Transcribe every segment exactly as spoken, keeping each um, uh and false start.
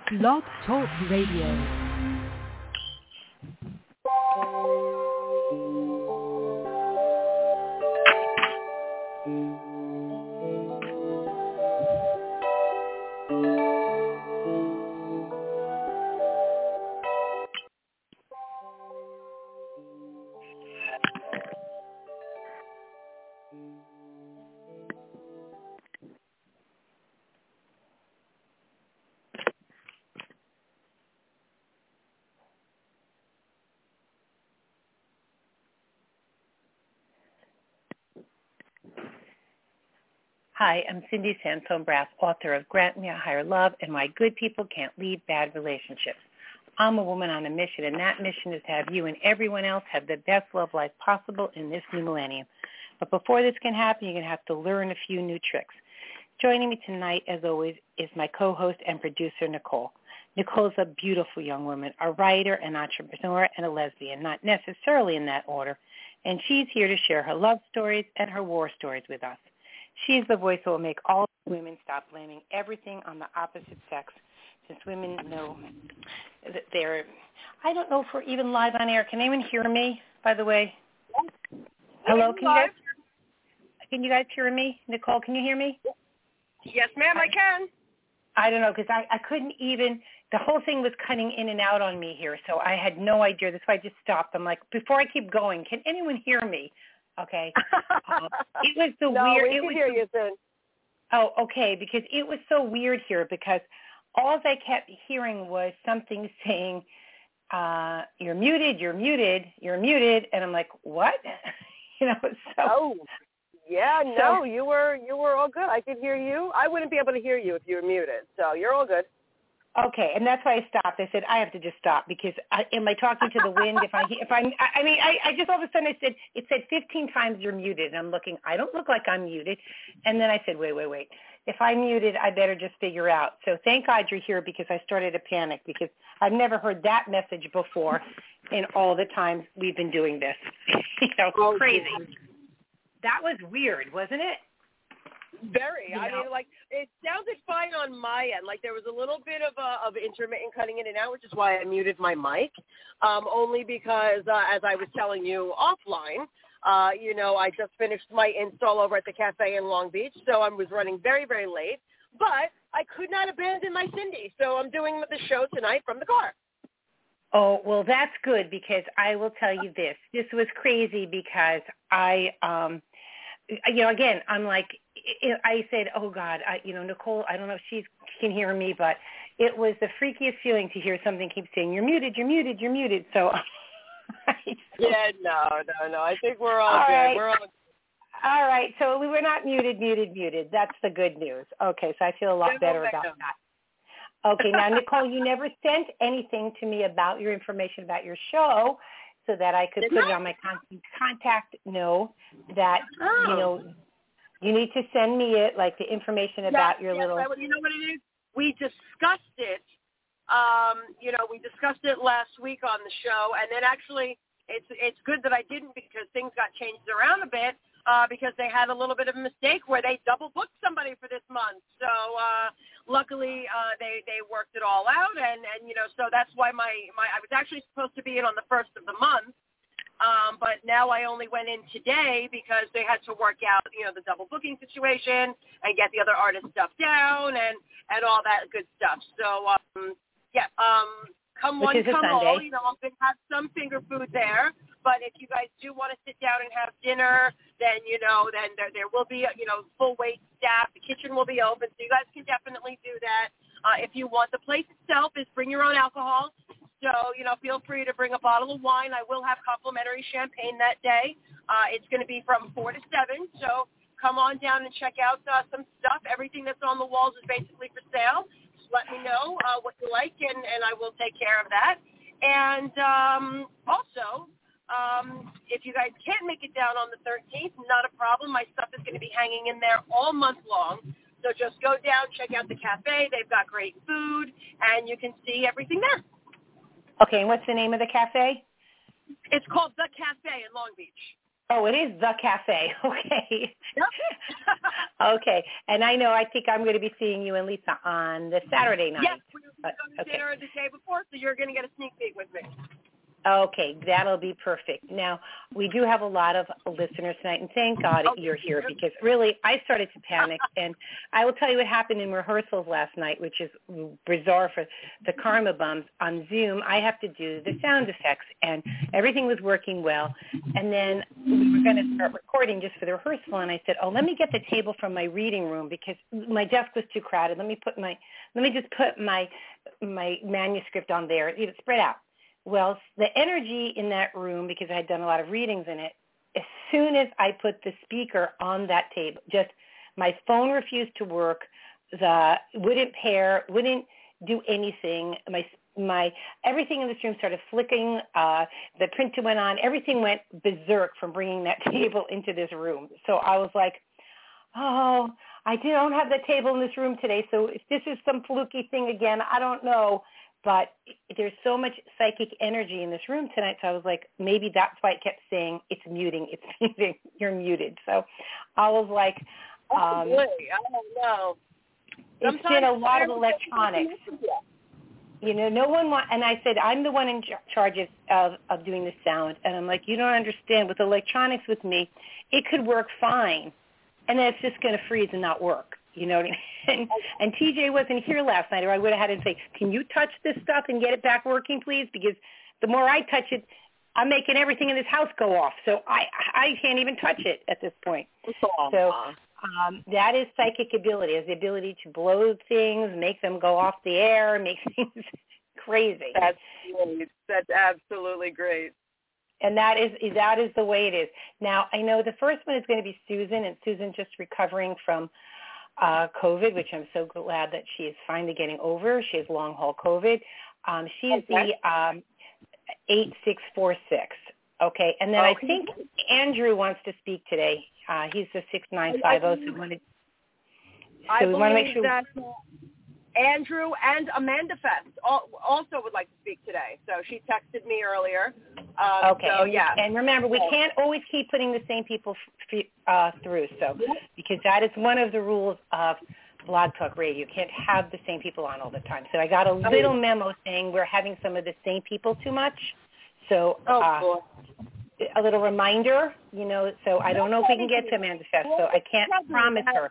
Blog Talk Radio. Hi, I'm Cindy Sansone-Brass, author of Grant Me a Higher Love and Why Good People Can't Leave Bad Relationships. I'm a woman on a mission, and that mission is to have you and everyone else have the best love life possible in this new millennium. But before this can happen, you're going to have to learn a few new tricks. Joining me tonight, as always, is my co-host and producer, Nicole. Nicole's a beautiful young woman, a writer, an entrepreneur, and a lesbian, not necessarily in that order. And she's here to share her love stories and her war stories with us. She's the voice that will make all women stop blaming everything on the opposite sex, since women know that they're, I don't know if we're even live on air. Can anyone hear me, by the way? Hello, can you guys, can you guys hear me? Nicole, can you hear me? Yes, ma'am, I can. I don't know, because I, I couldn't even, the whole thing was cutting in and out on me here, so I had no idea. That's why I just stopped. I'm like, before I keep going, can anyone hear me? Okay. Uh, it was the no, weird. we it can was hear the, you, Sid. Oh, okay, because it was so weird here because all I kept hearing was something saying, uh, you're muted, you're muted, you're muted, and I'm like, what? you know, so. Oh, yeah, no, so, you were you were all good. I could hear you. I wouldn't be able to hear you if you were muted, so you're all good. Okay, and that's why I stopped. I said I have to just stop because I, am I talking to the wind? If I if I I mean I, I just all of a sudden I said it said fifteen times you're muted, and I'm looking. I don't look like I'm muted, and then I said wait wait wait. If I'm muted, I better just figure out. So thank God you're here because I started to panic because I've never heard that message before in all the times we've been doing this. you know, oh, crazy. That was weird, wasn't it? Very. You I know? mean, like, it sounded fine on my end. Like, there was a little bit of uh, of intermittent cutting in and out, which is why I muted my mic, um, only because, uh, as I was telling you offline, uh, you know, I just finished my install over at the cafe in Long Beach, so I was running very, very late. But I could not abandon my Cindy, so I'm doing the show tonight from the car. Oh, well, that's good because I will tell you this. This was crazy because I, um, you know, again, I'm like, I said, oh, God, I, you know, Nicole, I don't know if she can hear me, but it was the freakiest feeling to hear something keep saying, you're muted, you're muted, you're muted. So, yeah, no, no, no. I think we're all, all good. Right. We're all All right. So we were not muted, muted, muted. That's the good news. Okay. So I feel a lot yeah, better about that. Okay. Now, Nicole, you never sent anything to me about your information about your show so that I could Did put I? it on my con- contact. No, that, oh. you know, you need to send me it, like the information yes, about your yes, little. I, you know what it is? We discussed it. Um, you know, we discussed it last week on the show, and then actually, it's it's good that I didn't because things got changed around a bit uh, because they had a little bit of a mistake where they double booked somebody for this month. So uh, luckily, uh, they they worked it all out, and, and you know, so that's why my my I was actually supposed to be in on the first of the month. Um, but now I only went in today because they had to work out, you know, the double booking situation and get the other artist stuff down and, and all that good stuff. So, um, yeah, um, come Which one, is a come Sunday. all. You know, I'm going to have some finger food there. But if you guys do want to sit down and have dinner, then, you know, then there, there will be, you know, full weight staff. The kitchen will be open, so you guys can definitely do that. Uh, if you want, the place itself is bring your own alcohol. So, you know, feel free to bring a bottle of wine. I will have complimentary champagne that day. Uh, it's going to be from four to seven. So come on down and check out uh, some stuff. Everything that's on the walls is basically for sale. Just let me know uh, what you like, and, and I will take care of that. And um, also, um, if you guys can't make it down on the thirteenth, not a problem. My stuff is going to be hanging in there all month long. So just go down, check out the cafe. They've got great food, and you can see everything there. Okay, and what's the name of the cafe? It's called The Cafe in Long Beach. Oh, it is The Cafe. Okay. Yep. okay, and I know I think I'm going to be seeing you and Lisa on the Saturday night. Yes, Uh, to okay. dinner the day before, so you're going to get a sneak peek with me. Okay, that'll be perfect. Now, we do have a lot of listeners tonight, and thank God Oh, you're here because really I started to panic, and I will tell you what happened in rehearsals last night, which is bizarre for the Karma Bums. On Zoom, I have to do the sound effects, and everything was working well, and then we were going to start recording just for the rehearsal, and I said, oh, let me get the table from my reading room because my desk was too crowded. Let me put my, let me just put my, my manuscript on there, you know, spread out. Well, the energy in that room, because I had done a lot of readings in it, as soon as I put the speaker on that table, just my phone refused to work, the wouldn't pair, wouldn't do anything. My my everything in this room started flicking. Uh, the printer went on. Everything went berserk from bringing that table into this room. So I was like, oh, I don't have the table in this room today. So if this is some fluky thing again, I don't know. But there's so much psychic energy in this room tonight, so I was like, maybe that's why it kept saying, it's muting, it's muting, you're muted. So I was like, um, oh, boy. I don't know. Sometimes it's been a lot of electronics. You know, no one want, and I said, I'm the one in charge of, of, of doing the sound. And I'm like, you don't understand. With electronics with me, it could work fine, and then it's just going to freeze and not work. You know what I mean? And, and T J wasn't here last night, or I would have had him say, can you touch this stuff and get it back working, please? Because the more I touch it, I'm making everything in this house go off. So I I can't even touch it at this point. So um, that is psychic ability, is the ability to blow things, make them go off the air, make things crazy. That's great. That's absolutely great. And that is that is the way it is. Now, I know the first one is going to be Susan, and Susan's just recovering from Uh, COVID, which I'm so glad that she is finally getting over. She has long haul COVID. Um, she is okay. the um, eight six four six. Okay, and then okay. I think Andrew wants to speak today. Uh, he's the six nine five zero. So we want to. So I we want to make sure that Andrew and Amanda Fest also would like to speak today. So she texted me earlier. Um, okay. So, and, yeah. and remember, we can't always keep putting the same people f- uh, through. So because that is one of the rules of Blog Talk Radio. You can't have the same people on all the time. So I got a little memo saying we're having some of the same people too much. So oh, uh, cool. a little reminder, you know. So I don't know if we can get to Amanda Fest. So I can't promise her.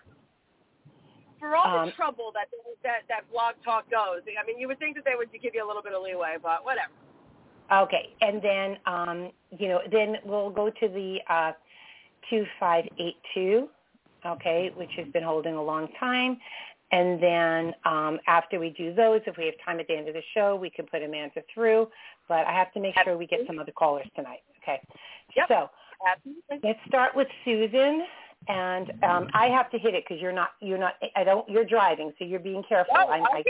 For all the um, trouble that, that that Blog Talk goes, I mean, you would think that they would give you a little bit of leeway, but whatever. Okay, and then, um, you know, then we'll go to the uh, two five eight two, okay, which has been holding a long time. And then um, after we do those, if we have time at the end of the show, we can put Amanda through. But I have to make sure we get some other callers tonight, okay? Yep. So Absolutely. let's start with Susan. And um, I have to hit it because you're not, you're not, I don't, you're driving, so you're being careful. Oh, I'm, I, okay.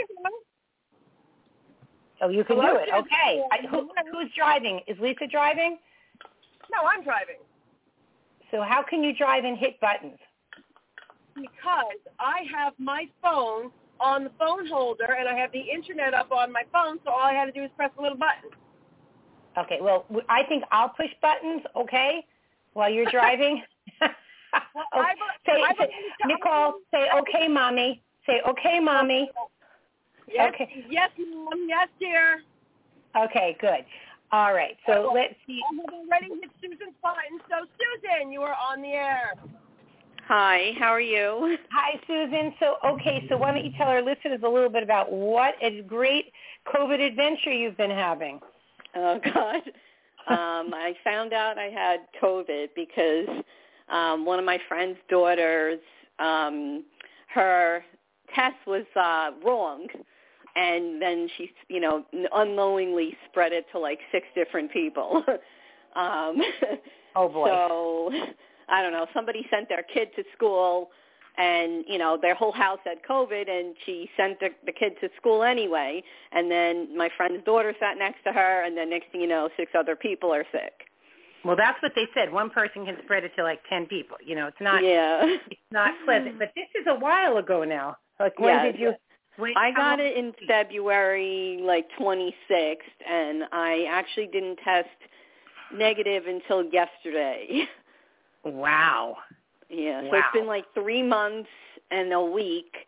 oh, you can Hello, do it. Okay. I, who, who's driving? Is Lisa driving? No, I'm driving. So how can you drive and hit buttons? Because I have my phone on the phone holder and I have the internet up on my phone, so all I had to do is press a little button. Okay. Well, I think I'll push buttons, okay, while you're driving. Well, oh, I, say, I, say, Nicole, say, okay, mommy. Say, okay, mommy. Yes, okay. Yes, Mom. Yes, dear. Okay, good. All right. So oh, let's see. I have already hit Susan's button. So, Susan, you are on the air. Hi, how are you? Hi, Susan. So, okay, so why don't you tell our listeners a little bit about what a great COVID adventure you've been having? Oh, God. um, I found out I had COVID because um, one of my friend's daughters, um, her test was uh, wrong, and then she, you know, unknowingly spread it to like six different people. um, oh, boy. So, I don't know, somebody sent their kid to school, and, you know, their whole house had COVID, and she sent the, the kid to school anyway, and then my friend's daughter sat next to her, and then next thing you know, six other people are sick. Well, that's what they said. One person can spread it to like ten people. You know, it's not. Yeah. It's not pleasant. But this is a while ago now. Like when yes. did you? When, I got it in February, like twenty-sixth, and I actually didn't test negative until yesterday. Wow. Yeah. So wow. it's been like three months and a week.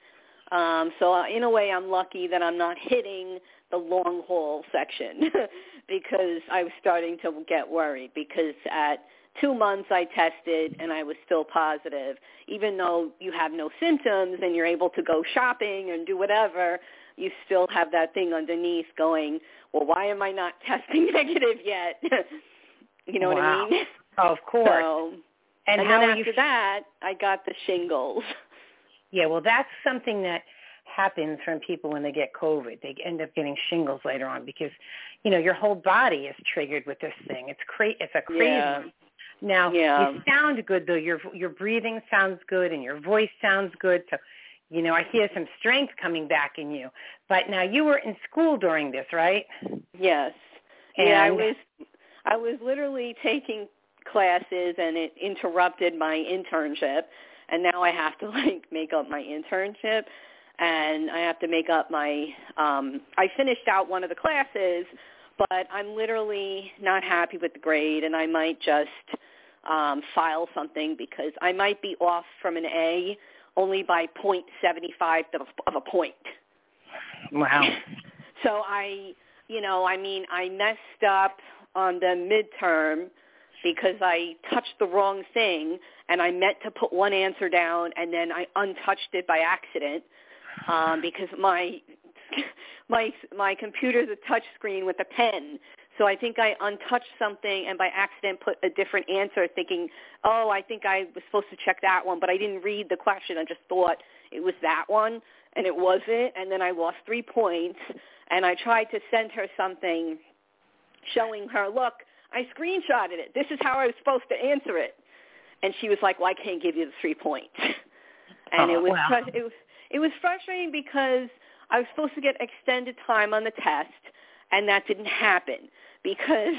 Um, so uh, in a way, I'm lucky that I'm not hitting the long haul section because I was starting to get worried because at two months I tested and I was still positive. Even though you have no symptoms and you're able to go shopping and do whatever, you still have that thing underneath going, well, why am I not testing negative yet? You know wow. what I mean? Oh, of course. So, and and how then are after you... that, I got the shingles. Yeah, well, that's something that happens from people when they get COVID. They end up getting shingles later on because, you know, your whole body is triggered with this thing. It's cra- It's a crazy Yeah. one. Now, yeah. you sound good, though. Your your breathing sounds good and your voice sounds good. So, you know, I hear some strength coming back in you. But now you were in school during this, right? Yes. And yeah, I was I was literally taking classes and it interrupted my internship. And now I have to, like, make up my internship. And I have to make up my, um, I finished out one of the classes, but I'm literally not happy with the grade, and I might just um, file something because I might be off from an A only by point seven five of, of a point. Wow. So I, you know, I mean, I messed up on the midterm because I touched the wrong thing, and I meant to put one answer down, and then I untouched it by accident. Um, because my my my computer's a touch screen with a pen, so I think I untouched something and by accident put a different answer, thinking, oh, I think I was supposed to check that one, but I didn't read the question. I just thought it was that one, and it wasn't, and then I lost three points. And I tried to send her something showing her, look, I screenshotted it. This is how I was supposed to answer it, and she was like, well, I can't give you the three points. And oh, it was wow. fr- it was. It was frustrating because I was supposed to get extended time on the test, and that didn't happen because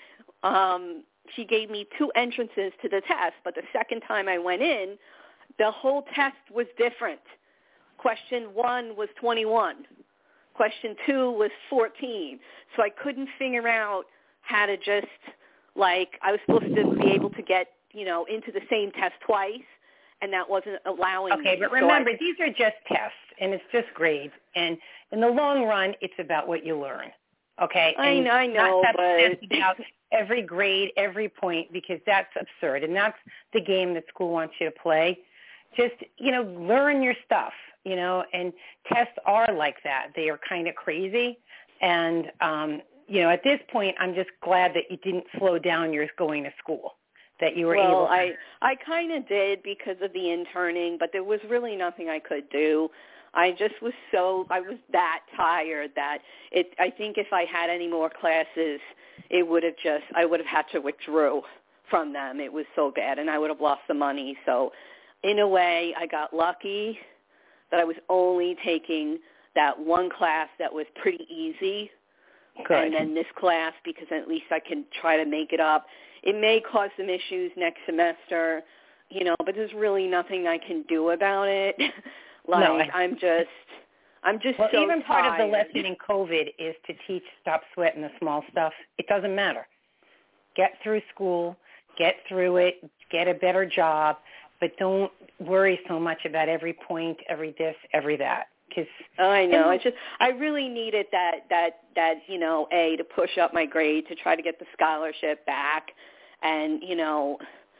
um, she gave me two entrances to the test, but the second time I went in, the whole test was different. Question one was twenty-one. Question two was fourteen. So I couldn't figure out how to just, like, I was supposed to be able to get, you know, into the same test twice. And that wasn't allowing Okay, me. but So remember, I, these are just tests, and it's just grades. And in the long run, it's about what you learn, okay? I, and I know, not but... about every grade, every point, because that's absurd. And that's the game that school wants you to play. Just, you know, learn your stuff, you know, and tests are like that. They are kind of crazy. And, um, you know, at this point, I'm just glad that you didn't slow down your going to school. That you were well, able to... I I kind of did because of the interning, but there was really nothing I could do. I just was so I was that tired that it. I think if I had any more classes, it would have just I would have had to withdraw from them. It was so bad, and I would have lost the money. So, in a way, I got lucky that I was only taking that one class that was pretty easy, Good. and then this class because at least I can try to make it up. It may cause some issues next semester, you know, but there's really nothing I can do about it. like, no, I, I'm just, I'm just well, so even tired. part of the lesson in COVID is to teach stop sweating the small stuff. It doesn't matter. Get through school, get through it, get a better job, but don't worry so much about every point, every this, every that. Cause oh, I know. I just, I really needed that, that, that, you know, A, to push up my grade, to try to get the scholarship back. And, you know,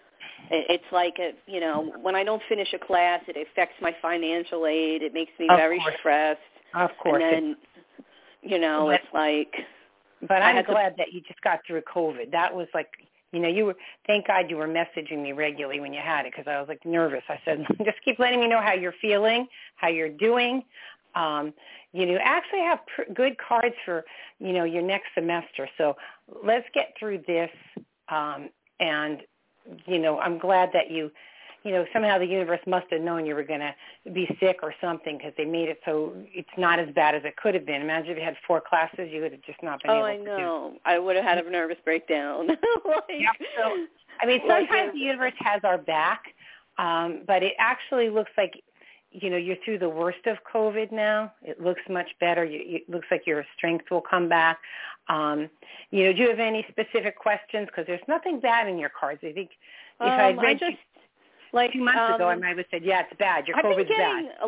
it, it's like, a, you know, when I don't finish a class, it affects my financial aid. It makes me of very course. stressed. Of course. And then, you know, but, it's like. But I'm glad to, that you just got through COVID. That was like, you know, you were, thank God you were messaging me regularly when you had it because I was like nervous. I said, just keep letting me know how you're feeling, how you're doing. Um, you know, actually have pr- good cards for, you know, your next semester. So let's get through this. Um, and, you know, I'm glad that you, you know, somehow the universe must have known you were going to be sick or something because they made it so it's not as bad as it could have been. Imagine if you had four classes, you would have just not been oh, able I to know. I would have had a nervous breakdown. like, yeah, so, I mean, like sometimes a, the universe has our back, um, but it actually looks like, you know, you're through the worst of COVID now. It looks much better. You, you, it looks like your strength will come back. Um, you know, do you have any specific questions? Because there's nothing bad in your cards. I think if um, I had read I just, you like, two months um, ago, I might have said, yeah, it's bad. Your I've COVID's been bad. getting a,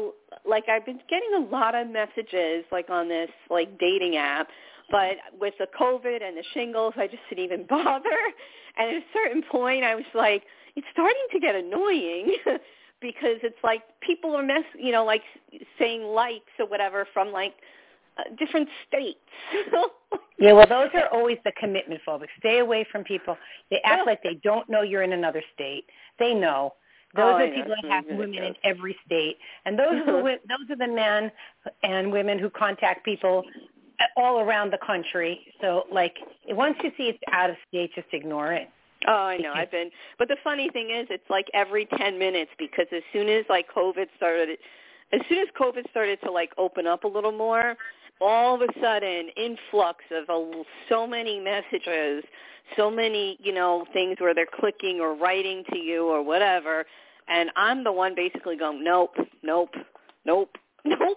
like I've been getting a lot of messages like on this like dating app, but with the COVID and the shingles, I just didn't even bother. And at a certain point, I was like, it's starting to get annoying because it's like people are mess, you know, like saying likes or whatever from like uh, different states. Yeah, well, those are always the commitment phobics. Stay away from people. They act like they don't know you're in another state. They know. Those oh, are know. people that have women in every state, and those are the, those are the men and women who contact people all around the country. So, like, once you see it's out of state, just ignore it. Oh, I know. I've been, but the funny thing is, it's like every ten minutes because as soon as like COVID started, as soon as COVID started to like open up a little more, all of a sudden, influx of a, so many messages, so many, you know, things where they're clicking or writing to you or whatever, and I'm the one basically going, nope, nope, nope, nope.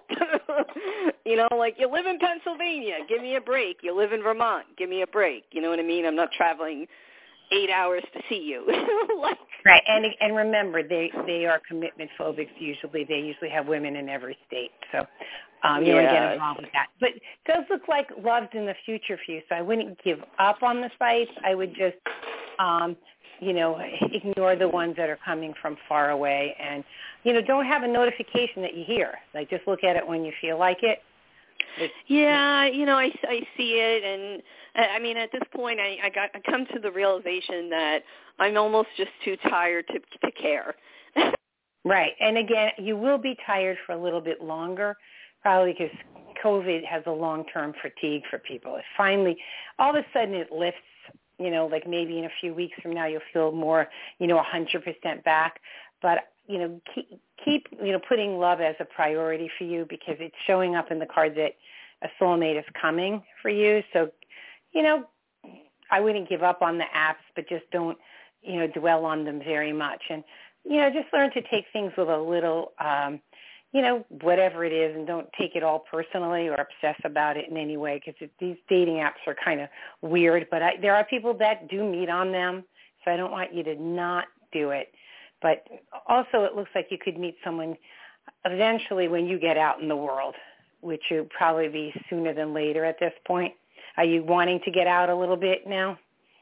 You know, like, you live in Pennsylvania, give me a break. You live in Vermont, give me a break. You know what I mean? I'm not traveling eight hours to see you. Like, right, and and remember, they they are commitment phobics. Usually, they usually have women in every state, so um, you don't get involved with that. But it does look like love's in the future for you, so I wouldn't give up on the sites. I would just, um, you know, ignore the ones that are coming from far away, and you know, don't have a notification that you hear. Like, just look at it when you feel like it. It's, yeah, you know, I, I see it, and I mean, at this point, I, I got I come to the realization that I'm almost just too tired to to care. Right, and again, you will be tired for a little bit longer, probably because COVID has a long-term fatigue for people. It finally, all of a sudden, it lifts. You know, like maybe in a few weeks from now, you'll feel more, you know, one hundred percent back. But you know, keep, keep you know putting love as a priority for you because it's showing up in the cards that a soulmate is coming for you. So, you know, I wouldn't give up on the apps, but just don't, you know, dwell on them very much. And, you know, just learn to take things with a little, um, you know, whatever it is, and don't take it all personally or obsess about it in any way because these dating apps are kind of weird. But I, there are people that do meet on them, so I don't want you to not do it. But also it looks like you could meet someone eventually when you get out in the world, which would probably be sooner than later at this point. Are you wanting to get out a little bit now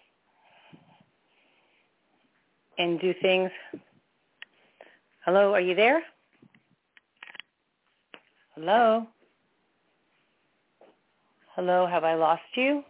and do things? Hello, are you there? Hello? Hello, have I lost you?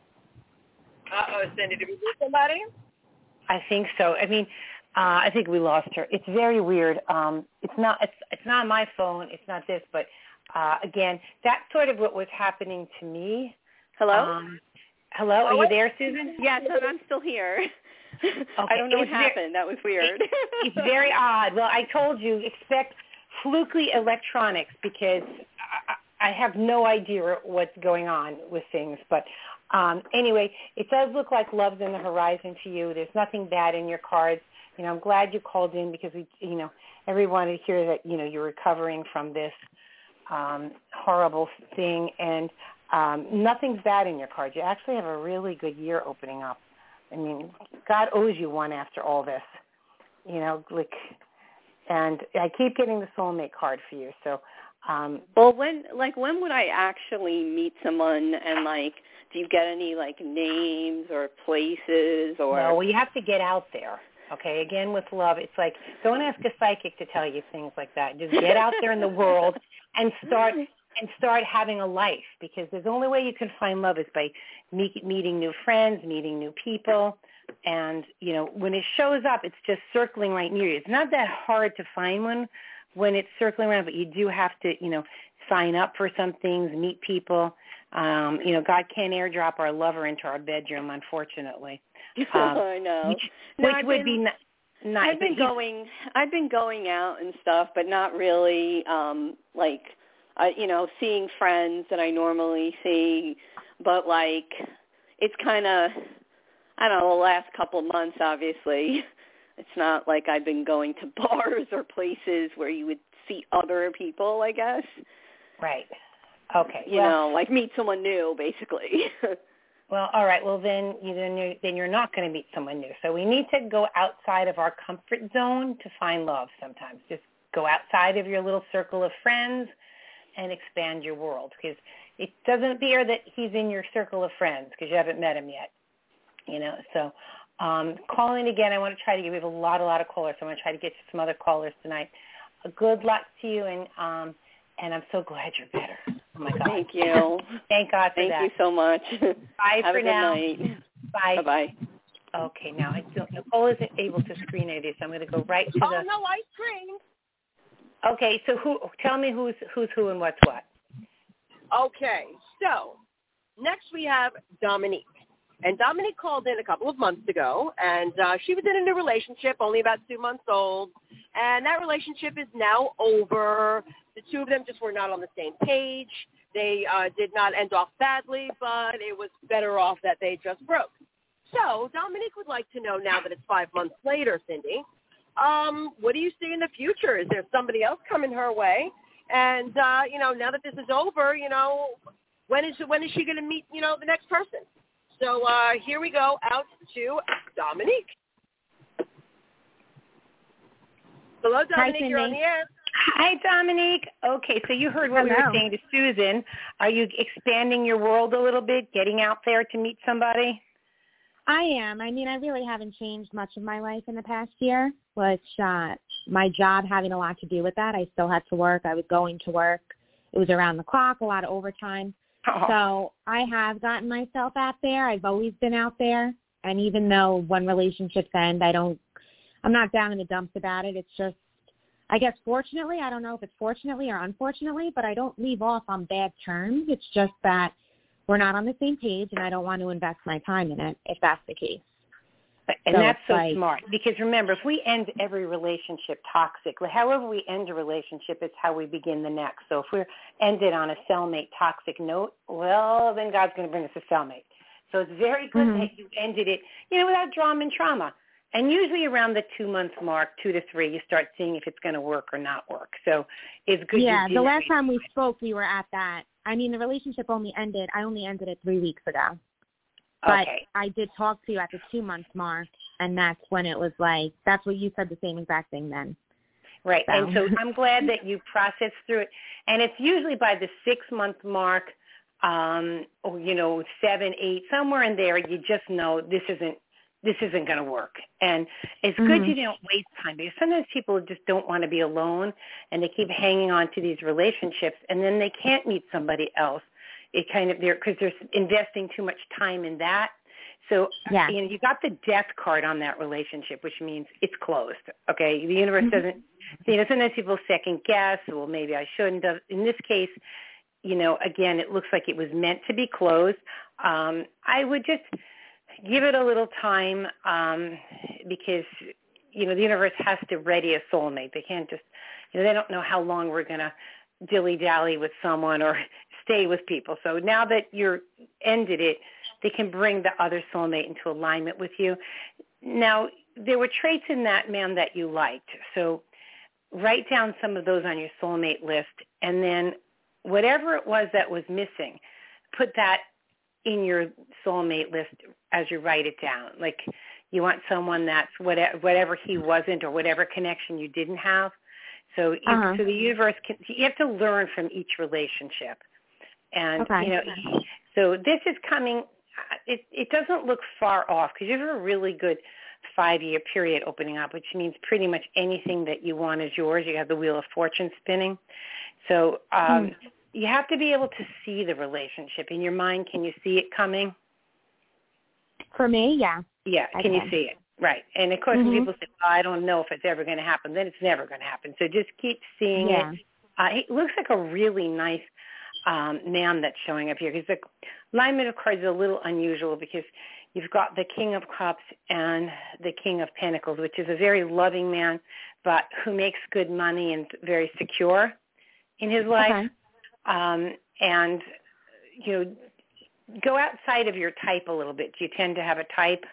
Uh-oh, Cindy, did we lose somebody? I think so. I mean, uh, I think we lost her. It's very weird. Um, it's not. It's, it's not my phone. It's not this. But uh, again, that's sort of what was happening to me. Hello. Um, hello. Are you there, Susan? Yes, I'm still here. Okay. I don't know what It's very, happened. That was weird. It, it's very odd. Well, I told you, expect fluky electronics because I, I have no idea what's going on with things. But um, anyway, it does look like love's in the horizon for you. There's nothing bad in your cards. You know, I'm glad you called in because we, you know, everyone to hear that, you know, you're recovering from this um, horrible thing, and um, nothing's bad in your cards. You actually have a really good year opening up. I mean, God owes you one after all this, you know, like, and I keep getting the soulmate card for you. So, um, well, when, like, when would I actually meet someone and, like, do you get any, like, names or places or? No, well, you have to get out there. Okay, again, with love, it's like, don't ask a psychic to tell you things like that. Just get out there in the world and start and start having a life, because there's the only way you can find love is by meet, meeting new friends, meeting new people. And, you know, when it shows up, it's just circling right near you. It's not that hard to find one when it's circling around, but you do have to, you know, sign up for some things, meet people. Um, you know, God can't airdrop our lover into our bedroom, unfortunately. Um, I know. Which, no, which I've would been, be n- nice. I've been going. I've been going out and stuff, but not really. Um, like, uh, you know, seeing friends that I normally see, but like, it's kind of, I don't know. The last couple of months, obviously, it's not like I've been going to bars or places where you would see other people, I guess. Right. Okay. You well, know, like meet someone new, basically. Well, all right. Well, then, you, then, you're, then you're not going to meet someone new. So we need to go outside of our comfort zone to find love sometimes. Just go outside of your little circle of friends and expand your world, because it doesn't appear that he's in your circle of friends because you haven't met him yet, you know. So um, calling again, I want to try to get, we have a lot, a lot of callers, so I want to try to get some other callers tonight. Uh, good luck to you, and um, and I'm so glad you're better. Oh, my God. Thank you. Thank God for Thank that. Thank you so much. Bye Have for a good now. night. Bye. Bye-bye. Okay, now I don't, Nicole isn't able to screen any of this, so I'm going to go right to oh, the... Oh, no, I screened. Okay, so who? Tell me who's who's who and what's what. Okay, so next we have Dominique. And Dominique called in a couple of months ago, and uh, she was in a new relationship, only about two months old. And that relationship is now over. The two of them just were not on the same page. They uh, did not end off badly, but it was better off that they just broke. So Dominique would like to know, now that it's five months later, Cindy, um, what do you see in the future? Is there somebody else coming her way? And, uh, you know, now that this is over, you know, when is when is she going to meet, you know, the next person? So uh, here we go, out to Dominique. Hello, Dominique. Hi, You're on the air. Hi, Dominique. Okay, so you heard what Hello. we were saying to Susan. Are you expanding your world a little bit, getting out there to meet somebody? I am. I mean, I really haven't changed much of my life in the past year, which uh, my job having a lot to do with that. I still had to work. I was going to work. It was around the clock, a lot of overtime. Oh. So I have gotten myself out there. I've always been out there. And even though when relationships end, I don't, I'm not down in the dumps about it. It's just, I guess fortunately, I don't know if it's fortunately or unfortunately, but I don't leave off on bad terms. It's just that we're not on the same page, and I don't want to invest my time in it if that's the case. And so that's so like, smart, because remember, if we end every relationship toxic, however we end a relationship is how we begin the next. So if we're ended on a cellmate toxic note, well, then God's going to bring us a cellmate. So it's very good mm-hmm. that you ended it, you know, without drama and trauma. And usually around the two-month mark, two to three, you start seeing if it's going to work or not work. So it's good. Yeah, you did the last it. time we spoke, we were at that. I mean, the relationship only ended, I only ended it three weeks ago. But okay. I did talk to you at the two-month mark, and that's when it was like, that's what you said, the same exact thing then. Right. So. And so I'm glad that you processed through it. And it's usually by the six-month mark, um, or, you know, seven, eight, somewhere in there, you just know this isn't this isn't going to work. And it's good mm-hmm. you don't waste time, because sometimes people just don't want to be alone, and they keep hanging on to these relationships, and then they can't meet somebody else. It kind of, they're, because they're investing too much time in that. So, yeah. you know, you got the death card on that relationship, which means it's closed, okay? The universe mm-hmm. doesn't, you know, sometimes people second guess, well, maybe I shouldn't have. In this case, you know, again, it looks like it was meant to be closed. Um, I would just give it a little time um, because, you know, the universe has to ready a soulmate. They can't just, you know, they don't know how long we're going to dilly-dally with someone or stay with people. So now that you're ended it, they can bring the other soulmate into alignment with you. Now, there were traits in that man that you liked. So write down some of those on your soulmate list, and then whatever it was that was missing, put that in your soulmate list as you write it down. Like, you want someone that's whatever, whatever he wasn't, or whatever connection you didn't have. So, you, uh-huh. so the universe can, you have to learn from each relationship. And, okay. you know, so this is coming, it, it doesn't look far off, because you have a really good five-year period opening up, which means pretty much anything that you want is yours. You have the Wheel of Fortune spinning. So um, mm. you have to be able to see the relationship. In your mind, can you see it coming? For me, yeah. Yeah, I can, can you see it? Right. And, of course, mm-hmm. when people say, well, I don't know if it's ever going to happen, then it's never going to happen. So just keep seeing yeah. it. Uh, it looks like a really nice um, man that's showing up here, because the alignment of cards is a little unusual, because you've got the King of Cups and the King of Pentacles, which is a very loving man, but who makes good money and very secure in his life. Okay. Um, and, you know, go outside of your type a little bit. Do you tend to have a type?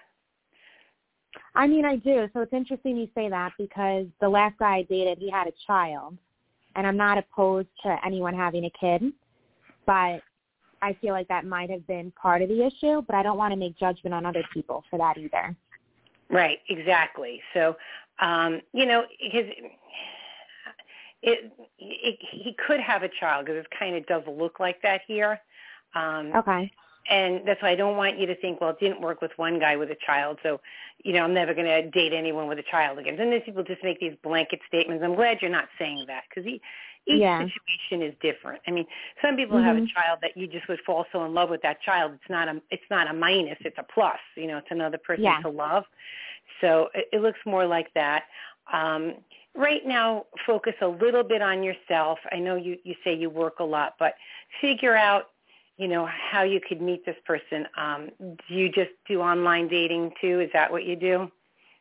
I mean, I do. So it's interesting you say that, because the last guy I dated, he had a child, and I'm not opposed to anyone having a kid, but I feel like that might have been part of the issue, but I don't want to make judgment on other people for that either. Right, exactly. So, um, you know, because it, it he could have a child because it kind of does look like that here. Um, Okay. And that's why I don't want you to think, well, it didn't work with one guy with a child, so, you know, I'm never going to date anyone with a child again. Then these people just make these blanket statements. I'm glad you're not saying that because each Yeah. situation is different. I mean, some people mm-hmm. have a child that you just would fall so in love with that child. It's not a, it's not a minus. It's a plus. You know, it's another person Yeah. to love. So it, it looks more like that. Um, right now, focus a little bit on yourself. I know you, you say you work a lot, but figure out, you know, how you could meet this person. Um, do you just do online dating too? Is that what you do?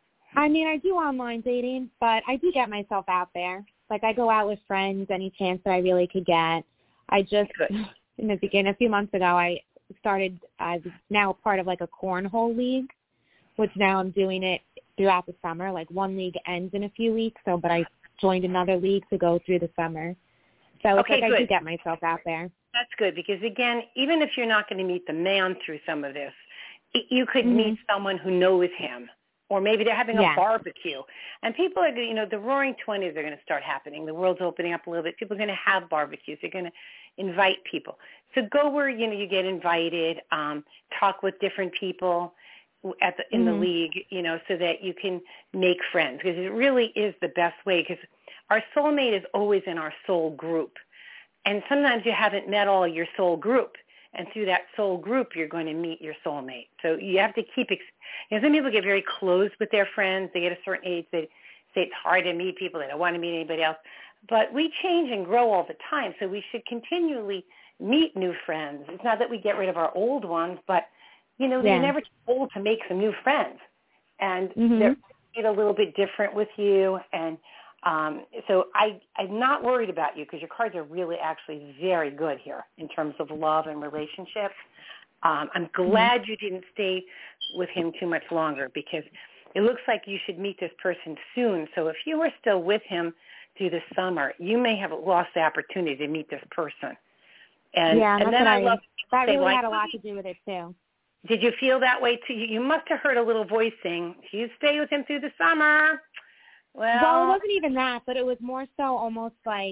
I mean, I do online dating, but I do get myself out there. Like, I go out with friends any chance that I really could get. I just, Good. in the beginning, a few months ago, I started, I'm now part of like a cornhole league, which now I'm doing it throughout the summer. Like, one league ends in a few weeks, so, but I joined another league to go through the summer. So it's Okay, like good. I do get myself out there. That's good because, again, even if you're not going to meet the man through some of this, you could mm-hmm. meet someone who knows him, or maybe they're having yeah. a barbecue. And people are, you know, the roaring twenties are going to start happening. The world's opening up a little bit. People are going to have barbecues. They're going to invite people. So go where, you know, you get invited, um, talk with different people at the, in mm-hmm. the league, you know, so that you can make friends because it really is the best way because our soulmate is always in our soul group. And sometimes you haven't met all your soul group. And through that soul group, you're going to meet your soulmate. So you have to keep, ex- you know, some people get very close with their friends. They get a certain age. They say it's hard to meet people. They don't want to meet anybody else. But we change and grow all the time. So we should continually meet new friends. It's not that we get rid of our old ones, but, you know, yeah. you're never too old to make some new friends. And mm-hmm. they're a little bit different with you. And Um, so I, I'm not worried about you because your cards are really actually very good here in terms of love and relationships. Um, I'm glad you didn't stay with him too much longer because it looks like you should meet this person soon. So if you were still with him through the summer, you may have lost the opportunity to meet this person. And, yeah, and then I, I love that say, really like, had a lot to do with it too. Did you feel that way too? You must have heard a little voice saying, if you stay with him through the summer, Well, well, it wasn't even that, but it was more so almost like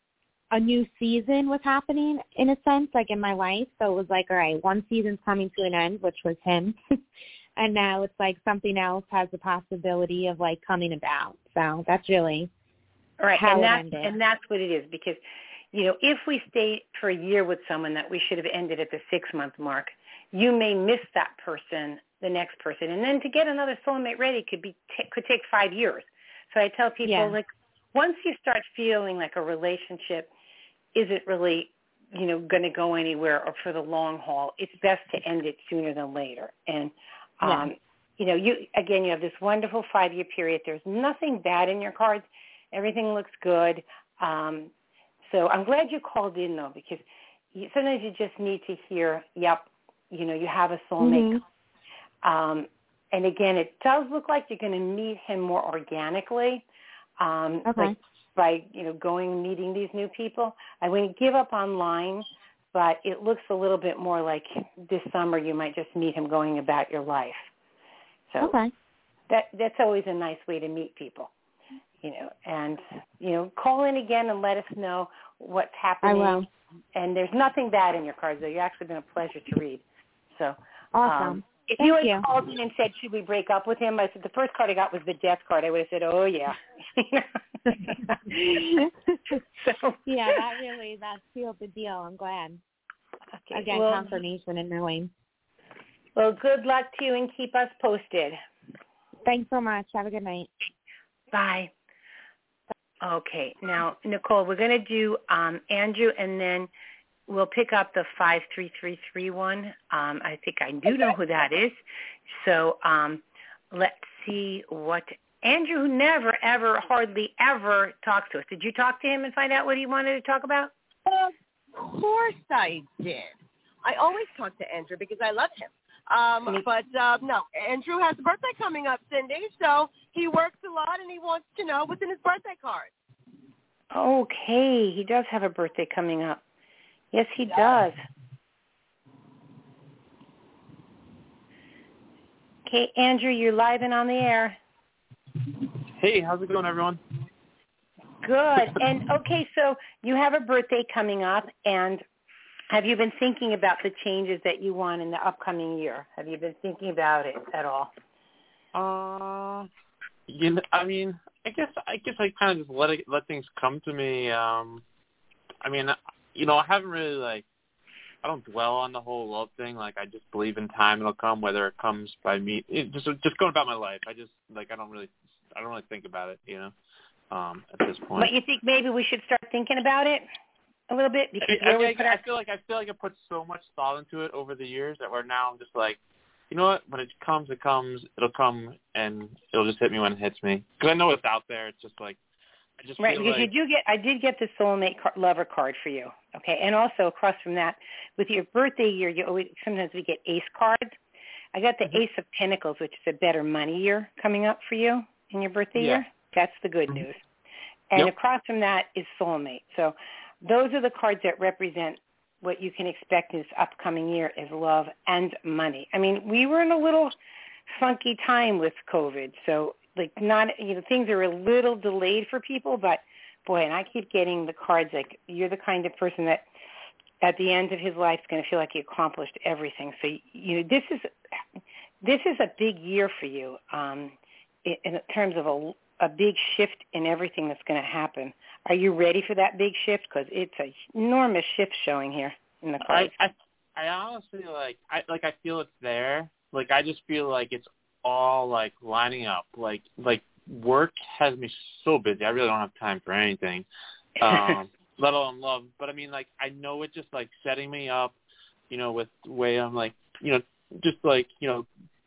a new season was happening in a sense, like in my life. So it was like, all right, one season's coming to an end, which was him. And now it's like something else has the possibility of like coming about. So that's really right. how and it that's, ended. And that's what it is because, you know, if we stay for a year with someone that we should have ended at the six-month mark, you may miss that person, the next person. And then to get another soulmate ready could be t- could take five years. So I tell people, yeah. like, once you start feeling like a relationship isn't really, you know, going to go anywhere or for the long haul, it's best to end it sooner than later. And, um, yeah. you know, you again, you have this wonderful five-year period. There's nothing bad in your cards. Everything looks good. Um, so I'm glad you called in, though, because you, sometimes you just need to hear, yep, you know, you have a soulmate. Mm-hmm. Um And again, it does look like you're going to meet him more organically, um, okay. like by, you know, going and meeting these new people. I wouldn't give up online, but it looks a little bit more like this summer you might just meet him going about your life. So okay. that that's always a nice way to meet people, you know. And, you know, call in again and let us know what's happening. I will. And there's nothing bad in your cards, though. You've actually been a pleasure to read. So Awesome. Um, If Thank you had you. called in and said, should we break up with him? I said, the first card I got was the death card. I would have said, oh, yeah. so, yeah, that really, that sealed the deal. I'm glad. Okay, Again, well, confirmation and knowing. Well, good luck to you and keep us posted. Thanks so much. Have a good night. Bye. Okay, now, Nicole, we're going to do um, Andrew, and then we'll pick up the five three three three one. Um, I think I do know who that is. So um, let's see what Andrew never, ever, hardly ever talks to us. Did you talk to him and find out what he wanted to talk about? Of course I did. I always talk to Andrew because I love him. Um, but uh, no, Andrew has a birthday coming up, Cindy, so he works a lot and he wants to know what's in his birthday card. Okay, he does have a birthday coming up. Yes, he does. Okay, Andrew, you're live and on the air. Hey, how's it going, everyone? Good. And, okay, so you have a birthday coming up, and have you been thinking about the changes that you want in the upcoming year? Have you been thinking about it at all? Uh, you know, I mean, I guess I guess I kind of just let it, let things come to me. Um, I mean, you know, I haven't really, like, I don't dwell on the whole love thing. Like, I just believe in time it'll come, whether it comes by me. It, just just going about my life. I just, like, I don't really, I don't really think about it, you know, um, at this point. But you think maybe we should start thinking about it a little bit? Because I, I, mean, I, I feel like I feel like I put so much thought into it over the years that where now I'm just like, you know what? When it comes, it comes. It'll come, and it'll just hit me when it hits me. Because I know it's out there. It's just like, I just right. feel Because like, you do get, I did get the soulmate car, lover card for you. Okay, and also across from that, with your birthday year, you always sometimes we get ace cards. I got the mm-hmm. Ace of Pentacles, which is a better money year coming up for you in your birthday yeah. year. That's the good news. And Yep. across from that is soulmate. So those are the cards that represent what you can expect this upcoming year is love and money. I mean, we were in a little funky time with COVID, so like not, you know, things are a little delayed for people, but boy, and I keep getting the cards like you're the kind of person that at the end of his life is going to feel like he accomplished everything. So, you know, this is, this is a big year for you um, in, in terms of a, a big shift in everything that's going to happen. Are you ready for that big shift? Because it's an enormous shift showing here in the cards. I, I, I honestly, like, I like I feel it's there. Like, I just feel like it's all, like, lining up. Like, like work has me so busy. I really don't have time for anything, um, let alone love. But, I mean, like, I know it's just, like, setting me up, you know, with the way I'm, like, you know, just, like, you know,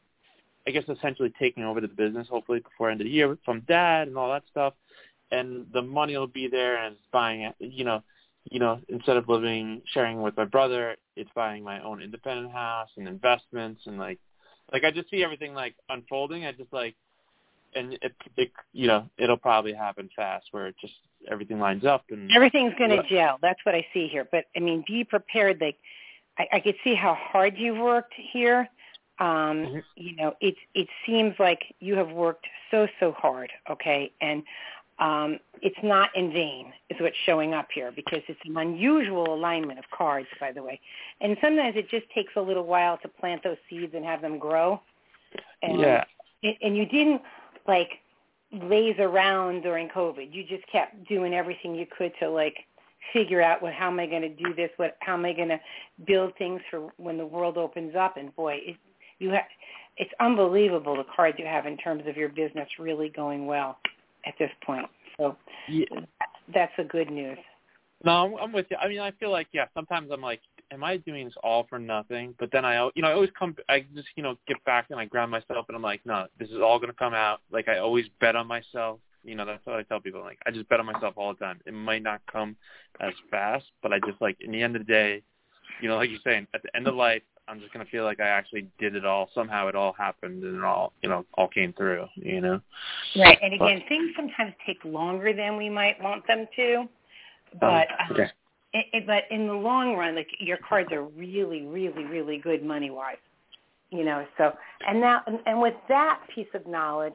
I guess essentially taking over the business, hopefully, before end of the year from Dad and all that stuff. And the money will be there, and it's buying it, you know, you know, instead of living, sharing with my brother, it's buying my own independent house and investments. And, like, like I just see everything, like, unfolding. I just, like, and, it, it you know, it'll probably happen fast where it just, everything lines up. And everything's going to gel. That's what I see here. But, I mean, be prepared. Like, I, I could see how hard you've worked here. Um, mm-hmm. You know, it, it seems like you have worked so, so hard, okay? And Um, it's not in vain is what's showing up here because it's an unusual alignment of cards, by the way. And sometimes it just takes a little while to plant those seeds and have them grow. And, yeah. And you didn't, like, laze around during COVID. You just kept doing everything you could to, like, figure out, well, how am I going to do this? What, how am I going to build things for when the world opens up? And, boy, it, you have, it's unbelievable the cards you have in terms of your business really going well at this point. So yeah. that's the good news. No, I'm, I'm with you. I mean, I feel like, yeah, sometimes I'm like, am I doing this all for nothing? But then I, you know, I always come, I just, you know, get back and I ground myself and I'm like, no, this is all going to come out. Like, I always bet on myself. You know, that's what I tell people. Like, I just bet on myself all the time. It might not come as fast, but I just, like, in the end of the day, you know, like you're saying, at the end of life, I'm just going to feel like I actually did it all. Somehow it all happened and it all, you know, all came through, you know? Right. And again, but, things sometimes take longer than we might want them to. But, um, okay. it, it, but in the long run, like, your cards are really, really, really good money-wise, you know? So, and now, and, and with that piece of knowledge,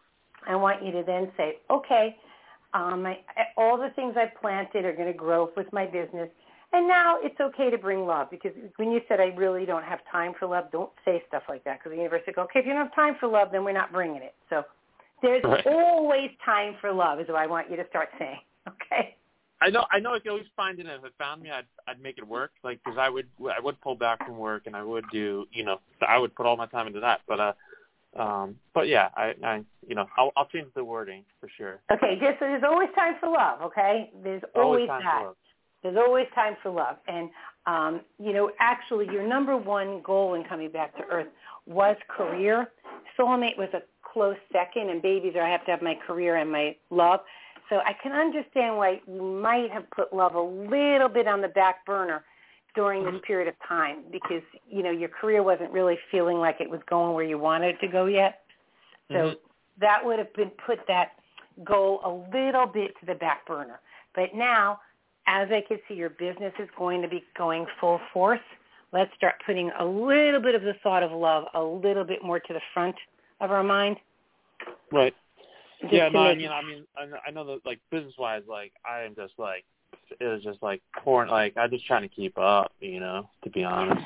I want you to then say, okay, um, I, all the things I planted are going to grow with my business. And now it's okay to bring love, because when you said I really don't have time for love, don't say stuff like that, because the universe will go, okay, if you don't have time for love, then we're not bringing it. So there's right. always time for love is what I want you to start saying, okay? I know I know I could always find it, and if it found me, I'd, I'd make it work, like, because I would, I would pull back from work, and I would do, you know, I would put all my time into that. But, uh, um, but yeah, I, I you know, I'll, I'll change the wording for sure. Okay, just, there's always time for love, okay? There's always, always time that. For love. There's always time for love. And, um, you know, actually your number one goal in coming back to Earth was career. Soulmate was a close second, and babies are I have to have my career and my love. So I can understand why you might have put love a little bit on the back burner during this period of time because, you know, your career wasn't really feeling like it was going where you wanted it to go yet. So mm-hmm. that would have been put that goal a little bit to the back burner. But now, as I can see your business is going to be going full force, let's start putting a little bit of the thought of love a little bit more to the front of our mind. Right. Just yeah, to no, I make mean, I mean, I know, I know that like business wise, like I am just like it was just like pouring. Like I'm just trying to keep up, you know, to be honest.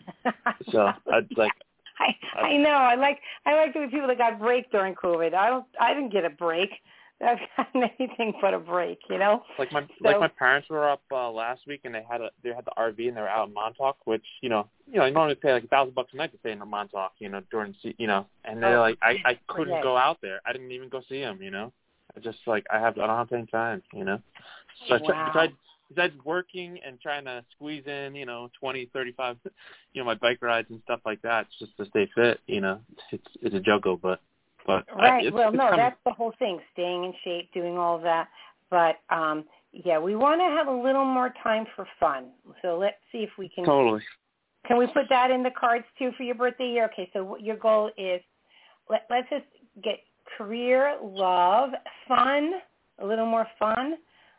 So I like. I I know. I like I like the people that got break during COVID. I don't. I didn't get a break. I've gotten anything but a break, you know. Like my so, like my parents were up uh, last week, and they had a they had the R V, and they were out in Montauk, which you know you know you normally pay like a thousand bucks a night to stay in Montauk, you know, during you know, and they're oh, like I I couldn't okay. go out there. I didn't even go see them, you know. I just like I have I don't have any time, you know. So wow. besides besides working and trying to squeeze in, you know, twenty, thirty-five, you know, my bike rides and stuff like that, it's just to stay fit, you know. It's it's a juggle, but. But right. I, it's, well, it's no, coming. that's the whole thing, staying in shape, doing all of that. But, um, yeah, we want to have a little more time for fun. So let's see if we can. Totally. Can we put that in the cards, too, for your birthday year? Okay, so what your goal is, let, let's just get career, love, fun, a little more fun.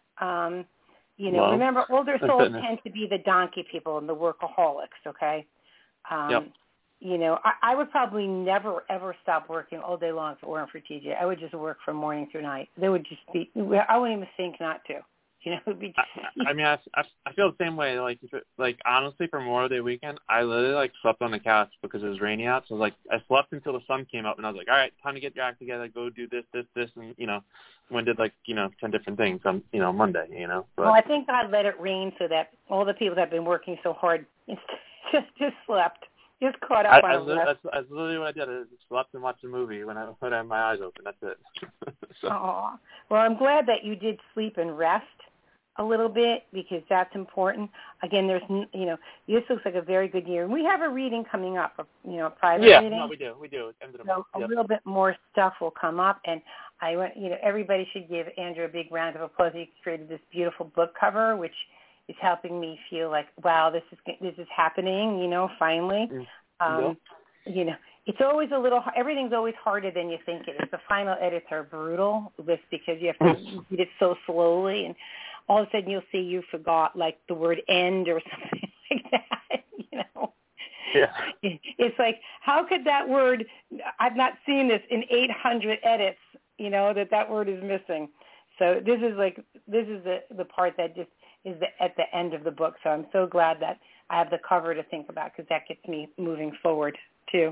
Um, you know, love. remember, older and souls fitness. tend to be the donkey people and the workaholics, okay? Um, yep. You know, I, I would probably never, ever stop working all day long if it weren't for T J. I would just work from morning through night. There would just be, I wouldn't even think not to. You know, it would be just, I, I mean, I, I, I feel the same way. Like, if it, like honestly, for Memorial Day weekend, I literally, like, slept on the couch because it was rainy out. So, like, I slept until the sun came up, and I was like, all right, time to get your act together, go do this, this, this, and, you know, went did, like, you know, ten different things on, you know, Monday, you know. But, well, I think God let it rain so that all the people that have been working so hard just just slept. Just caught up I, on I, a rest. that's, that's literally what I did. I just slept and watched a movie when I, when I had my eyes open. That's it. so. Aw. Well, I'm glad that you did sleep and rest a little bit because that's important. Again, there's, you know, this looks like a very good year. We have a reading coming up, a, you know, a private yeah, reading. no, we do. We do. End of the So month. a Yep. little bit more stuff will come up, and I want, you know, everybody should give Andrew a big round of applause. He created this beautiful book cover, which is helping me feel like, wow, this is this is happening, you know, finally. Mm. Um, yep. You know, it's always a little, everything's always harder than you think it is. The final edits are brutal just because you have to read it so slowly, and all of a sudden you'll see you forgot, like, the word end or something like that, you know. Yeah. It's like, how could that word, I've not seen this in eight hundred edits, you know, that that word is missing. So this is like, this is the, the part that just is the, at the end of the book. So I'm so glad that I have the cover to think about because that gets me moving forward too.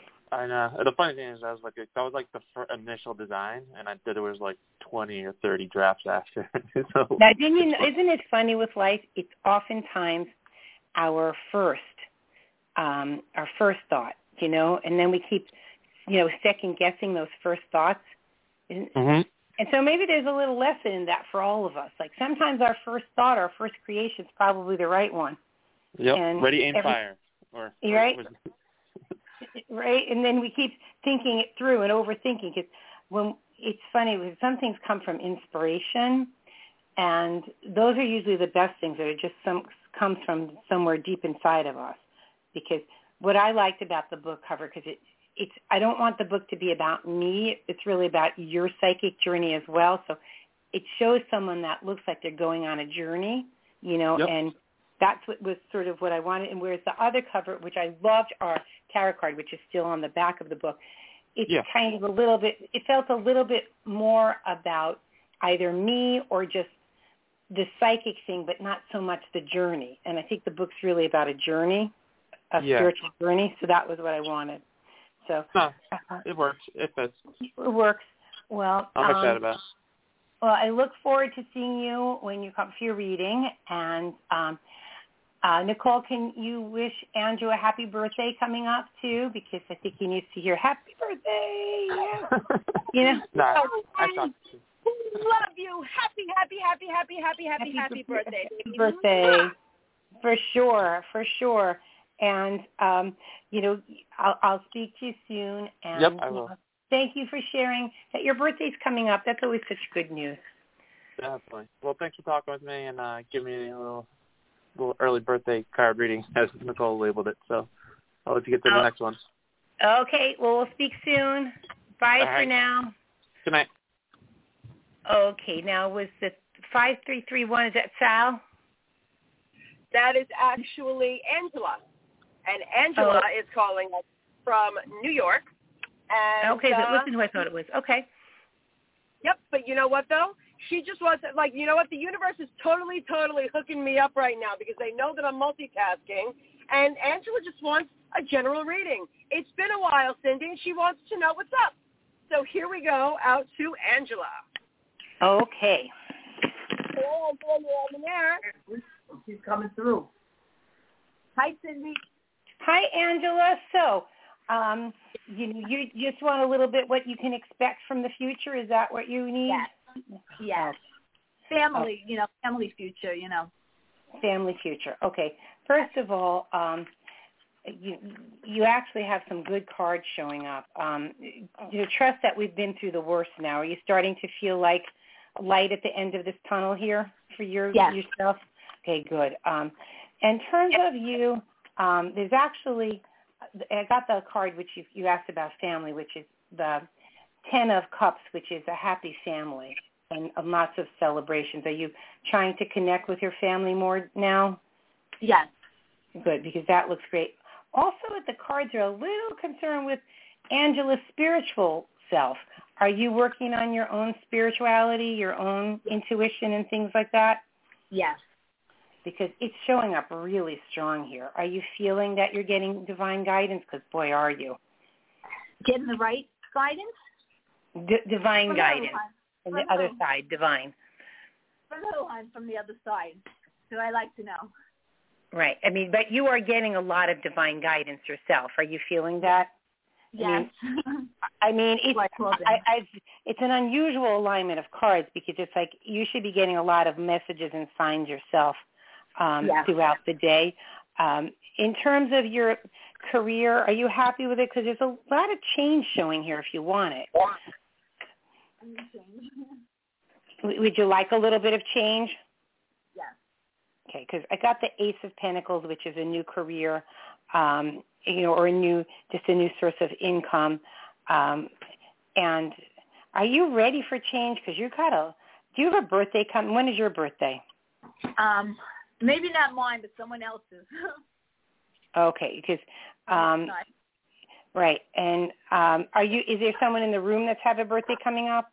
I know. The funny thing is, I was like, that was like the first initial design, and I did it was like twenty or thirty drafts after. so Now, didn't you know, isn't it funny with life? It's oftentimes our first, um, our first thought, you know, and then we keep, you know, second guessing those first thoughts. Mm-hmm. And so maybe there's a little lesson in that for all of us. Like sometimes our first thought, our first creation is probably the right one. Yep. And Ready, aim, every, fire. Or, or right. Was, right, and then we keep thinking it through and overthinking. Because when it's funny, when some things come from inspiration, and those are usually the best things that are just some comes from somewhere deep inside of us. Because what I liked about the book cover, because it, it's I don't want the book to be about me. It's really about your psychic journey as well. So it shows someone that looks like they're going on a journey, you know, yep. and that's what was sort of what I wanted. And whereas the other cover, which I loved, our tarot card, which is still on the back of the book, it's yeah. kind of a little bit, it felt a little bit more about either me or just the psychic thing, but not so much the journey. And I think the book's really about a journey, a yeah. spiritual journey. So that was what I wanted. So no, it works. It fits. It works. Well, I'm um, excited about it. Well, I look forward to seeing you when you come for your reading. And um, uh, Nicole, can you wish Andrew a happy birthday coming up too? Because I think he needs to hear happy birthday. Yeah. You know. no, oh, I talked to you. Love you. Happy, happy, happy, happy, happy, happy, happy, happy birthday. Happy birthday. For sure, for sure. And, um, you know, I'll, I'll speak to you soon. And yep, I will. Uh, thank you for sharing that your birthday's coming up. That's always such good news. Definitely. Well, thanks for talking with me and uh, giving me a little, little early birthday card reading, as Nicole labeled it. So I'll let you get to oh. the next ones. Okay. Well, we'll speak soon. Bye All for right. now. Good night. Okay. Now, was the five three three one, is that Sal? That is actually Angela. And Angela oh. is calling us from New York. And, okay, uh, listen who I thought it was. Okay. Yep, but you know what, though? She just wants, like, you know what? The universe is totally, totally hooking me up right now because they know that I'm multitasking, and Angela just wants a general reading. It's been a while, Cindy, and she wants to know what's up. So here we go, out to Angela. Okay. Hello, Angela, you're on the air. She's coming through. Hi, Cindy. Hi, Angela. So, um, you you just want a little bit what you can expect from the future. Is that what you need? Yes. Yes. Family, you know, family future, you know. Family future. Okay. First of all, um, you you actually have some good cards showing up. Um, you trust that we've been through the worst now. Are you starting to feel like light at the end of this tunnel here for your yes. yourself? Okay, good. Um, in terms of you, um, there's actually, I got the card which you, you asked about family, which is the Ten of Cups, which is a happy family and lots of celebrations. Are you trying to connect with your family more now? Yes. Good, because that looks great. Also, the cards are a little concerned with Angela's spiritual self. Are you working on your own spirituality, your own intuition and things like that? Yes. Because it's showing up really strong here. Are you feeling that you're getting divine guidance? Because, boy, are you. Getting the right guidance? D- divine from guidance. From the other who? side, divine. From who? I'm from the other side. So I like to know. Right. I mean, but you are getting a lot of divine guidance yourself. Are you feeling that? Yes. I mean, I mean it's, I, I've, it's an unusual alignment of cards because it's like you should be getting a lot of messages and signs yourself um, yes. throughout the day. Um, in terms of your career, are you happy with it? Because there's a lot of change showing here if you want it. Would you like a little bit of change? Yes. Okay, because I got the Ace of Pentacles, which is a new career, um, you know, or a new, just a new source of income. Um, and are you ready for change? Because you got a, do you have a birthday coming? When is your birthday? Um, maybe not mine, but someone else's. Okay, because, um, right. And um, are you? Is there someone in the room that's have a birthday coming up?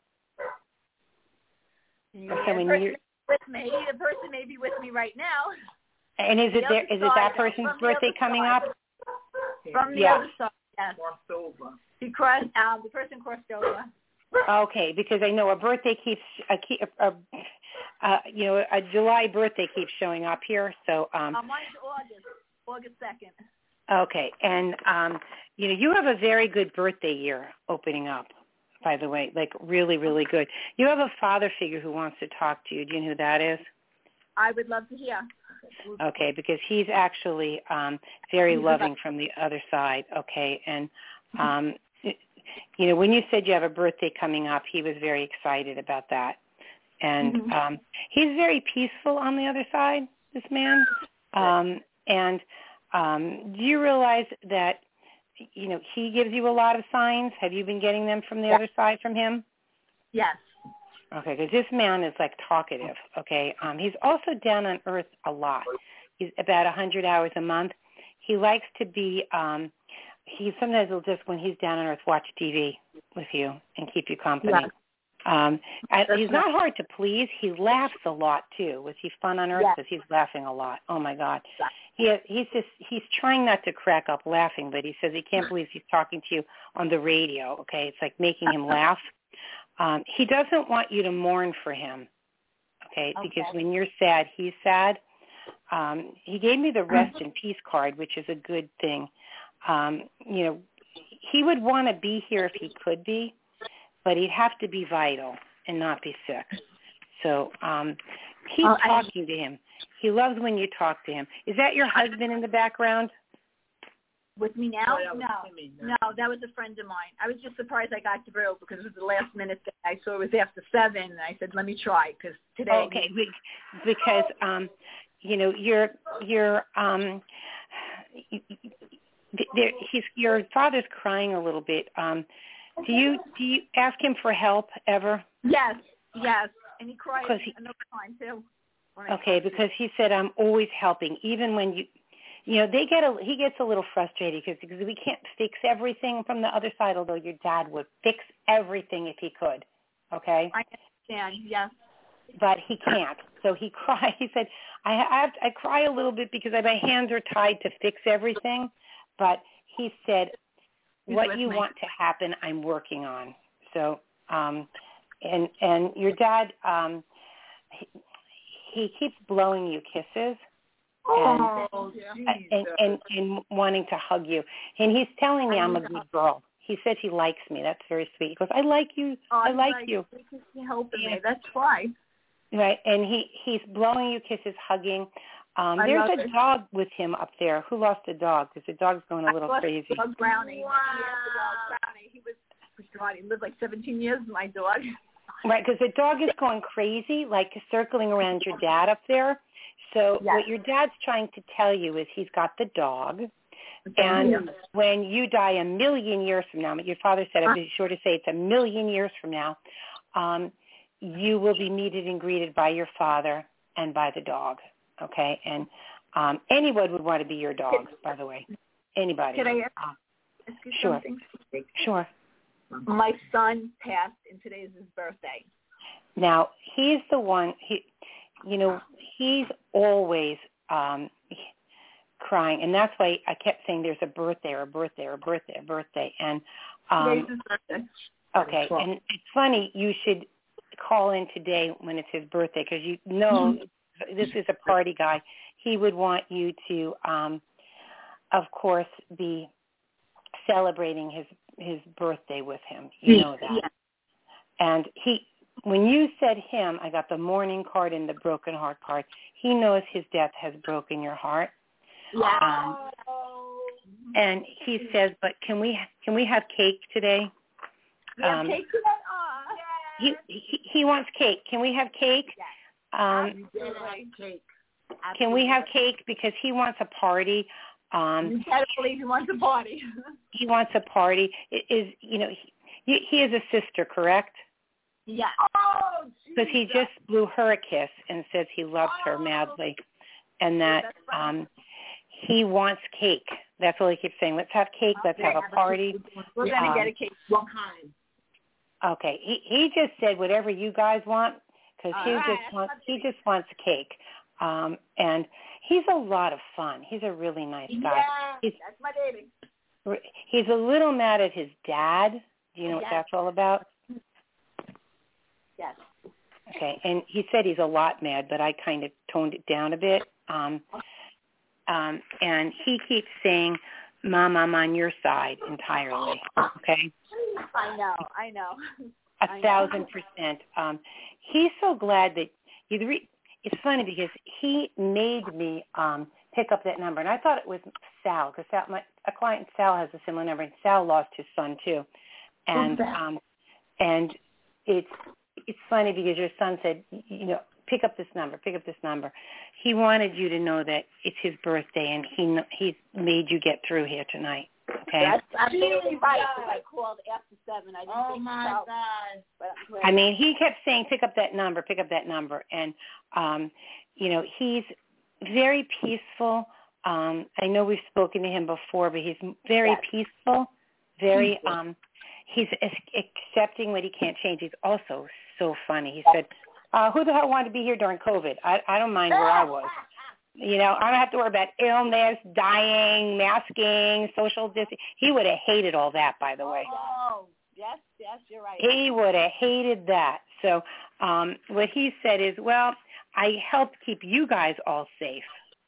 Yeah, or someone person near? with me. The person may be with me right now. And is it the there? Is it that person's birthday coming up? From the yeah. other side, yes. Crossed over. He crossed, um, the person crossed over. Okay, because I know a birthday keeps, a, a, a, you know, a July birthday keeps showing up here. So, um, uh, mine's August, August second. Okay, and um, you know, you have a very good birthday year opening up. By the way, like really, really good. You have a father figure who wants to talk to you. Do you know who that is? I would love to hear. Okay, because he's actually um, very loving from the other side. Okay, and um, you know, when you said you have a birthday coming up, he was very excited about that, and mm-hmm. um, he's very peaceful on the other side. This man, um, and um, do you realize that you know he gives you a lot of signs? Have you been getting them from the yes. other side from him? Yes. Okay, because this man is like talkative, okay? Um, he's also down on earth a lot. He's about one hundred hours a month. He likes to be, um, he sometimes will just, when he's down on earth, watch T V with you and keep you company. Yes. Um, I, he's not hard to please. He laughs a lot, too. Was he fun on earth? Yes. Because he's laughing a lot. Oh, my God. Yes. He, he's just, he's trying not to crack up laughing, but he says he can't believe he's talking to you on the radio, okay? It's like making him laugh. Um, he doesn't want you to mourn for him, okay? okay? Because when you're sad, he's sad. Um, he gave me the rest in peace card, which is a good thing. Um, you know, he would want to be here if he could be, but he'd have to be vital and not be sick. So um, keep oh, talking I, to him. He loves when you talk to him. Is that your husband in the background? With me now? Oh, no, no, that was a friend of mine. I was just surprised I got through because it was the last minute that I saw it was after seven, and I said, let me try because today. Okay, because um, you know your your um, there, he's your father's crying a little bit. Um, do you do you ask him for help ever? Yes, yes, and he cried he, another time too. Okay, because he said I'm always helping, even when you. You know, they get a, he gets a little frustrated because, because we can't fix everything from the other side, although your dad would fix everything if he could. okay? I understand, yes. But he can't. So he cried. He said, I have to, I cry a little bit because my hands are tied to fix everything. But he said, what you me. want to happen, I'm working on. So, um, and and your dad, um, he, he keeps blowing you kisses. And, oh, and, and, and wanting to hug you. And he's telling me I'm a good girl. He said he likes me. That's very sweet. He goes, I like you. Oh, I like right. you. You're helping me. That's why. Right. And he, he's blowing you kisses, hugging. Um, there's a it. dog with him up there. Who lost a dog? Because the dog's going a little I lost crazy. The dog Brownie. Wow. He dog Brownie. He was, God, he lived like seventeen years, my dog. Right, because the dog is going crazy, like circling around your dad up there. So yes. what your dad's trying to tell you is he's got the dog, and yeah. when you die a million years from now, your father said, I'll be sure to say it's a million years from now, um, you will be meted and greeted by your father and by the dog, okay? And um, anyone would want to be your dog, by the way. Anybody. Can I ask, uh, ask you sure. something? Sure. My son passed, and today is his birthday. Now, he's the one, he, you know, he's always um, crying, and that's why I kept saying there's a birthday or a birthday or a birthday, a birthday. And um, today's his birthday. Okay, and it's funny, you should call in today when it's his birthday, because you know mm-hmm. this is a party guy. He would want you to, um, of course, be celebrating his his birthday with him. You know that. Yeah. And he, when you said him, I got the mourning card and the broken heart card. He knows his death has broken your heart. Yeah. Um, and he says, but can we can we have cake today? We have um, cake today? Aw. He, he he wants cake. Can we have cake? Yes. Um, Absolutely. Cake. Absolutely. Can we have cake because he wants a party? Um, you better believe he wants a party. He wants a party. It is you know he, he has a sister, correct? Yeah. Oh, because he just blew her a kiss and says he loves oh. her madly, and that um, he wants cake. That's all he keeps saying. Let's have cake. Let's have a party. We're gonna um, get a cake. What kind? Okay. He he just said whatever you guys want because he right. just wants he just wants cake. Um, and he's a lot of fun. He's a really nice guy. Yeah, he's, that's my baby. He's a little mad at his dad. Do you know yes. what that's all about? Yes. Okay, and he said he's a lot mad, but I kind of toned it down a bit. Um, um, and he keeps saying, Mom, I'm on your side entirely, okay? I know, I know. A I thousand know. percent. Um, he's so glad that you re- it's funny because he made me um, pick up that number, and I thought it was Sal, because Sal, my, a client, Sal, has a similar number, and Sal lost his son, too. And um, and it's it's funny because your son said, you know, pick up this number, pick up this number. He wanted you to know that it's his birthday, and he he's made you get through here tonight. Okay. That's absolutely right. I called after seven. I didn't oh think my so, God! But I mean, he kept saying, pick up that number, pick up that number, and um, you know, he's very peaceful. Um, I know we've spoken to him before, but he's very yes. peaceful. Very. Um, he's accepting what he can't change. He's also so funny. He said, uh, who the hell wanted to be here during COVID? I, I don't mind where I was. You know, I don't have to worry about illness, dying, masking, social distancing. He would have hated all that, by the way. Oh, yes, yes, you're right. He would have hated that. So um, what he said is, well, I helped keep you guys all safe.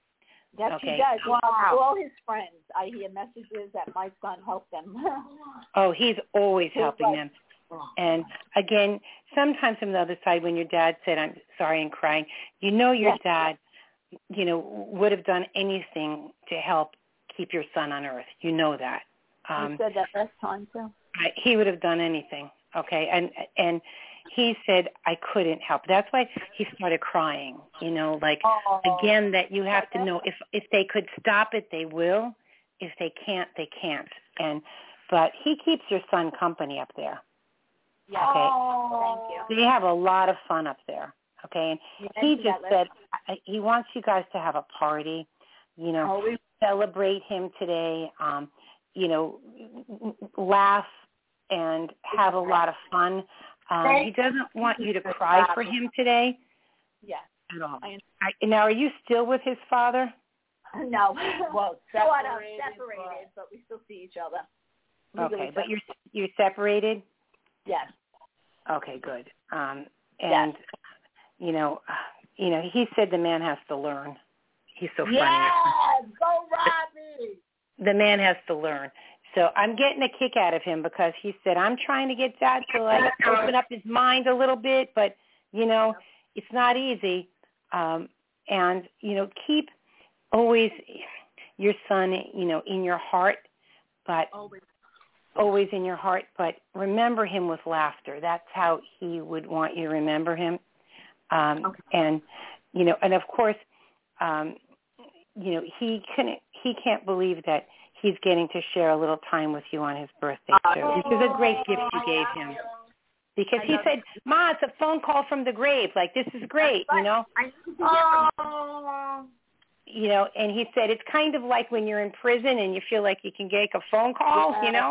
Yes, okay. he does. Well, all his friends, I hear messages that my son helped them. Oh, he's always he's helping right. them. And again, sometimes from the other side, when your dad said, I'm sorry and crying, you know your yes. dad, you know, would have done anything to help keep your son on earth. You know that. Um, he said that last time, too. He would have done anything, okay? And and he said, I couldn't help. That's why he started crying, you know, like, oh. again, that you have to know if, if they could stop it, they will. If they can't, they can't. And but he keeps your son company up there. Yeah. Okay. Oh, thank you. They have a lot of fun up there. Okay. And you he just said he wants you guys to have a party, you know, oh, we- celebrate him today, um, you know, laugh and have a lot of fun. Um, he doesn't want you to cry for him today. Yes. At all. I I, now, are you still with his father? No. Well, Sort of separated, separated, but we still see each other. Okay, Legally but you're you're separated? Yes. Okay, good. Um, and, Yes. you know, you know, he said the man has to learn. He's so funny. Yes, go Robbie. The man has to learn. So I'm getting a kick out of him because he said, I'm trying to get Dad to, like, open up his mind a little bit, but, you know, it's not easy. Um, and, you know, keep always your son, you know, in your heart, but Always. always in your heart, but remember him with laughter. That's how he would want you to remember him. Um, Okay. And, you know, and of course, um, you know, he couldn't, he can't believe that he's getting to share a little time with you on his birthday, too, which is a great gift you gave him. Because he said, Ma, it's a phone call from the grave. Like, this is great, you know? Oh. You know, and he said, it's kind of like when you're in prison and you feel like you can get a phone call, you know?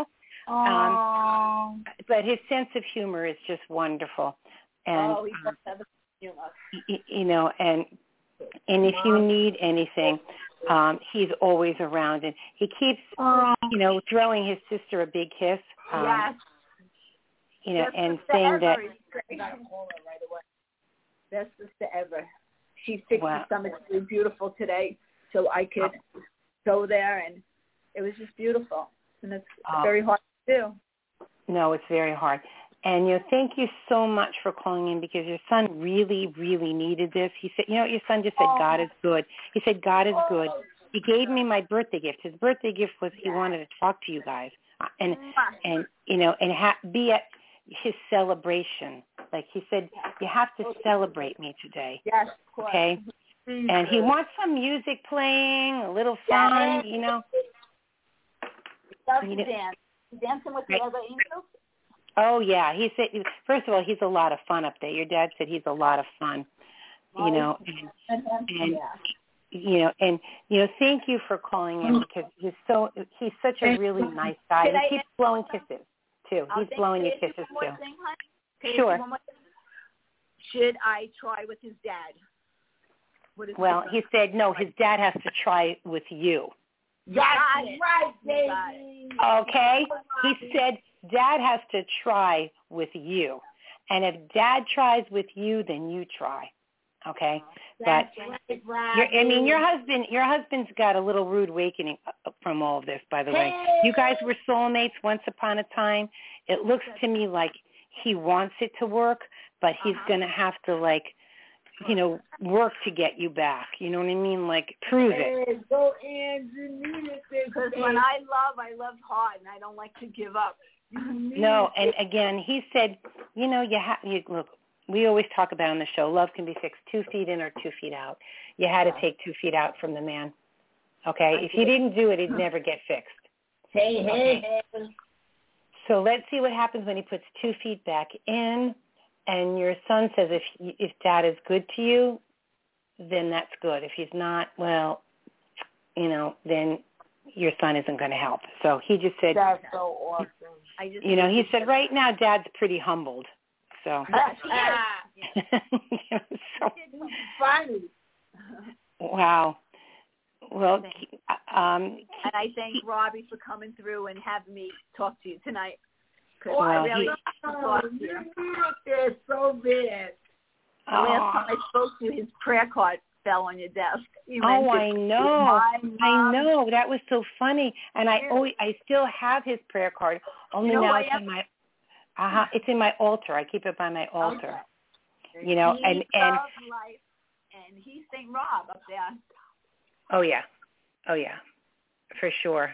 Um, but his sense of humor is just wonderful. And, Oh, he does have a humor. y- you know, and and if you need anything, um, he's always around. And he keeps, you know, throwing his sister a big kiss. Um, Yes. You know, Best and sister saying ever. that. You gotta call her right away. Best sister ever. She fixed Wow. the stomach really beautiful today, so I could go there, and it was just beautiful. And it's Oh. very hard to do. No, it's very hard. And, you know, thank you so much for calling in because your son really, really needed this. He said, you know, your son just said, Oh. God is good. He said, God is good. He gave me my birthday gift. His birthday gift was he wanted to talk to you guys. And, and you know, and ha- be at his celebration. Like he said, you have to celebrate me today. Yes, of course. Okay? And he wants some music playing, a little fun, you know. He loves You to know- dance. He's dancing with the Right. other angels? Oh, yeah. He said, first of all, he's a lot of fun up there. Your dad said he's a lot of fun, you know. And, and Yeah. you know, and, you know, thank you for calling in because he's so, he's such a really nice guy. Could He I keeps ask blowing you kisses, too. I'll He's think- blowing you could I ask kisses, one too. more thing, hon? Could I ask Sure. you one more thing? Should I try with his dad? What is Well, the he said, no, his dad has to try with you. That's right, baby. Okay? He said, Dad has to try with you. And if Dad tries with you, then you try. Okay? But Your, I mean, your husband, your husband's got a little rude awakening from all of this, by the way. You guys were soulmates once upon a time. It looks to me like he wants it to work, but he's uh-huh. going to have to, like, you know, work to get you back. You know what I mean? Like, prove it. Because when I love, I love hard, and I don't like to give up. No, and again, he said, you know, you have, you, look, we always talk about on the show, love can be fixed two feet in or two feet out. You had to take two feet out from the man. Okay? If you didn't do it, it'd never get fixed. Hey, okay? hey. So let's see what happens when he puts two feet back in, and your son says if if Dad is good to you, then that's good. If he's not, well, you know, then your son isn't going to help. So he just said, that's so awesome. I just you know, he said right now Dad's pretty humbled. So, you know, so funny. Wow. Well, um, and I thank Robbie for coming through and having me talk to you tonight. Well, I really he, oh, you. You're so bad. The oh, last time I spoke to you, his prayer card fell on your desk. You oh, I know. I know. That was so funny. And I yeah. always, I still have his prayer card. Only you know now it's in my, uh-huh, it's in my altar. I keep it by my altar. Okay. You know, he and and life, and he's Saint Rob up there. Oh yeah, oh yeah, for sure.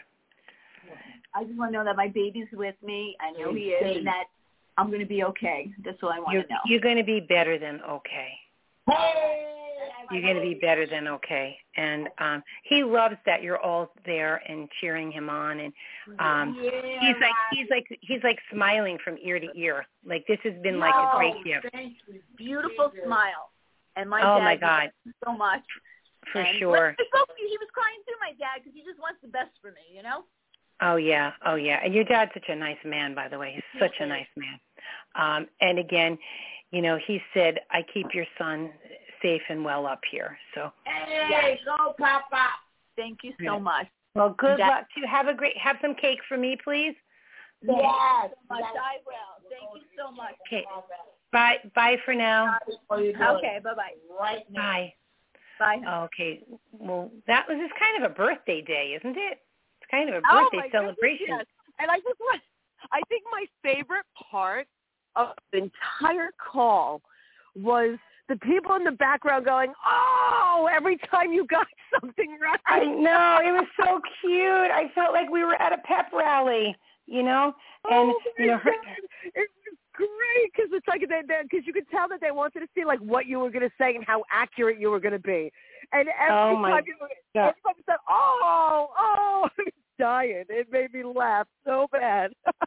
I just want to know that my baby's with me. I know he is, and that I'm going to be okay. That's all I want you're, to know. You're going to be better than okay. Hey, you're going to be better than okay. And um, he loves that you're all there and cheering him on. And um, yeah, he's like he's like he's like smiling from ear to ear. Like this has been like a great gift. Beautiful smile. And my oh dad my God, so much. For and sure. I spoke to you, he was crying too, my dad, because he just wants the best for me, you know? Oh, yeah. Oh, yeah. And your dad's such a nice man, by the way. He's such a nice man. Um, and again, you know, he said, I keep your son safe and well up here. So, hey, yes. Go, Papa. Thank you so yeah. much. Well, good that- luck to you. Have a great, have some cake for me, please. Yes, yes. So much. I will. Thank you so much. Okay. Bye. Bye for now. Okay. Bye-bye. Right now. Bye. Bye. Okay. Well, that was just kind of a birthday day, isn't it? It's kind of a birthday oh celebration. Goodness, yes. And I just want, I think my favorite part of the entire call was the people in the background going, oh, every time you got something right. I know. It was so cute. I felt like we were at a pep rally, you know? And, oh, you know, her, it was great because it's like, because you could tell that they wanted to see, like, what you were going to say and how accurate you were going to be. And every oh my time you were, everybody said, oh, oh, I was dying. It made me laugh so bad.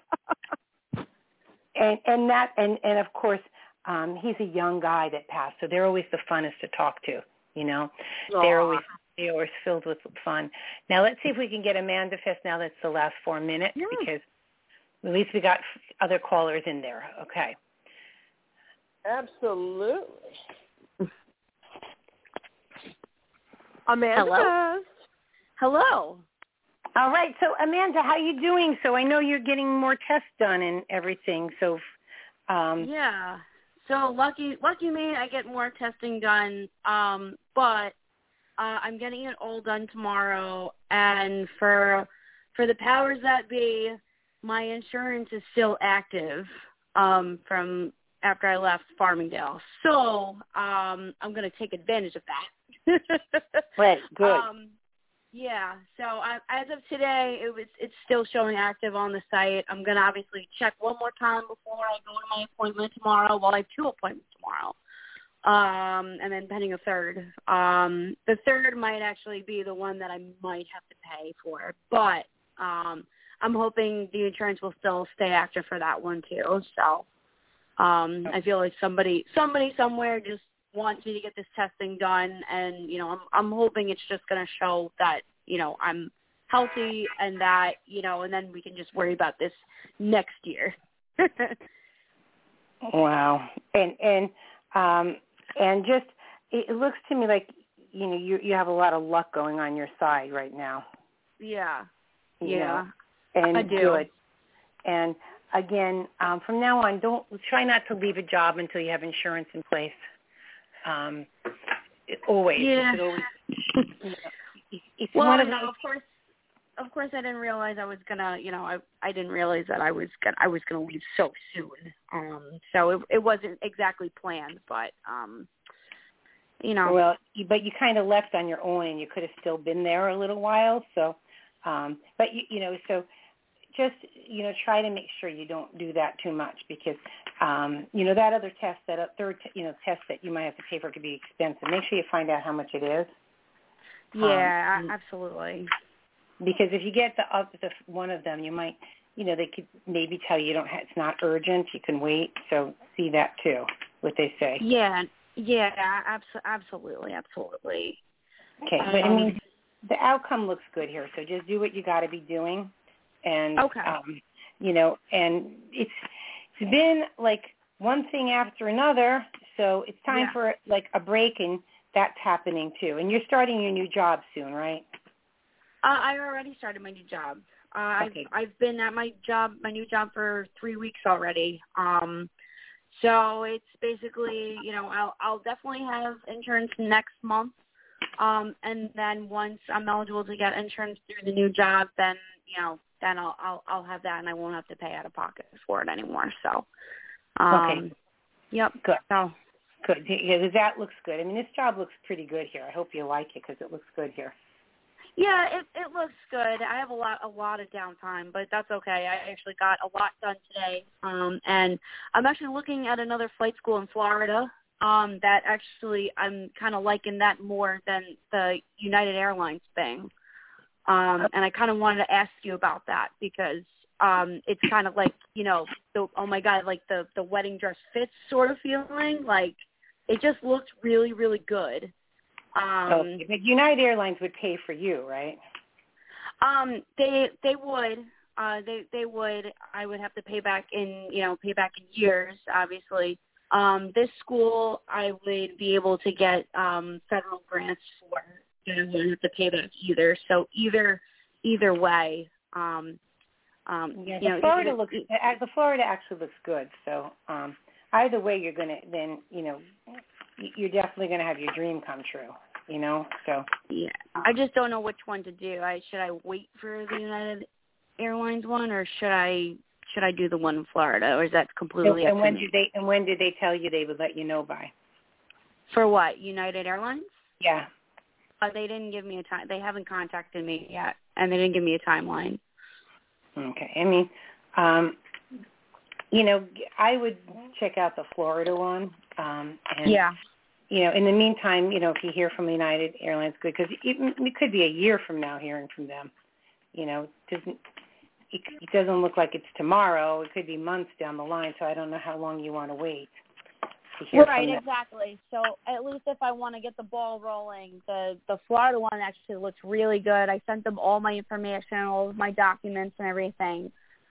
and and that, and, and of course, um, he's a young guy that passed, so they're always the funnest to talk to, you know. Aww. They're always they're always filled with fun. Now, let's see if we can get Amanda Fest now that's the last four minutes, yeah. because at least we got other callers in there. Okay. Absolutely. Amanda. Hello. Hello. All right. So, Amanda, how are you doing? So I know you're getting more tests done and everything. So, um, yeah. So lucky, lucky me, I get more testing done. Um, but uh, I'm getting it all done tomorrow. And for for the powers that be, my insurance is still active um, from after I left Farmingdale. So um, I'm going to take advantage of that. Right, good. Um, yeah, so I, as of today, it was it's still showing active on the site. I'm going to obviously check one more time before I go to my appointment tomorrow. Well, I have two appointments tomorrow, um, and then pending a third. Um, the third might actually be the one that I might have to pay for, but um, I'm hoping the insurance will still stay active for that one too. So um, I feel like somebody, somebody somewhere just wants me to get this testing done, and you know, I'm I'm hoping it's just going to show that you know I'm healthy and that you know, and then we can just worry about this next year. Wow, and and um, and just it looks to me like you know you you have a lot of luck going on your side right now. Yeah, you yeah, know? And I do. Good. And again, um, from now on, don't try not to leave a job until you have insurance in place. Um, always. Yeah. Always, you know, it's well, one of, no, of course, of course, I didn't realize I was gonna, you know, I I didn't realize that I was gonna I was gonna leave so soon. Um, so it it wasn't exactly planned, but um, you know. Well, but you kind of left on your own, and you could have still been there a little while. So, um, but you you know, so. Just, you know, try to make sure you don't do that too much because, um, you know, that other test, that third, you know, test that you might have to pay for could be expensive. Make sure you find out how much it is. Yeah, um, absolutely. Because if you get the, uh, the one of them, you might, you know, they could maybe tell you, you don't have, it's not urgent, you can wait. So see that too, what they say. Yeah, yeah, abso- absolutely, absolutely. Okay, um, but I mean, the outcome looks good here. So just do what you got to be doing. And, okay. um, you know, and it's it's been like one thing after another, so it's time yeah. for like a break, and that's happening too. And you're starting your new job soon, right? Uh, I already started my new job. Uh, okay. I've I've been at my job, my new job, for three weeks already. Um, so it's basically, you know, I'll I'll definitely have insurance next month. Um, and then once I'm eligible to get insurance through the new job, then you know. then I'll, I'll I'll have that, and I won't have to pay out of pocket for it anymore. So, um, okay, yep, good. So, good. Yeah, that looks good. I mean, this job looks pretty good here. I hope you like it because it looks good here. Yeah, it it looks good. I have a lot a lot of downtime, but that's okay. I actually got a lot done today, um, and I'm actually looking at another flight school in Florida. Um, that actually I'm kind of liking that more than the United Airlines thing. Um, and I kind of wanted to ask you about that because um, it's kind of like, you know, the, oh, my God, like the, the wedding dress fits sort of feeling. Like it just looked really, really good. Um, okay. But United Airlines would pay for you, right? Um, they they would. Uh, they they would. I would have to pay back in you know pay back in years, obviously. Um, this school, I would be able to get um, federal grants for. And I wouldn't have to pay back either. So either either way, um, um, yeah, you the know, Florida either, looks the Florida actually looks good. So um, either way, you're gonna then you know you're definitely gonna have your dream come true. You know, so yeah. I just don't know which one to do. I should I wait for the United Airlines one, or should I should I do the one in Florida, or is that completely and, up and when to me? did they and when did they tell you they would let you know by? For what, United Airlines? Yeah. Uh, they didn't give me a time. They haven't contacted me yet, and they didn't give me a timeline. Okay. I mean, um, you know, I would check out the Florida one. Um, and, Yeah. You know, in the meantime, you know, if you hear from United Airlines, good, because it, it could be a year from now hearing from them. You know, it doesn't it, it doesn't look like it's tomorrow. It could be months down the line. So I don't know how long you want to wait to hear Right, from them. exactly. So at least if I want to get the ball rolling, the the Florida one actually looks really good. I sent them all my information, all of my documents and everything.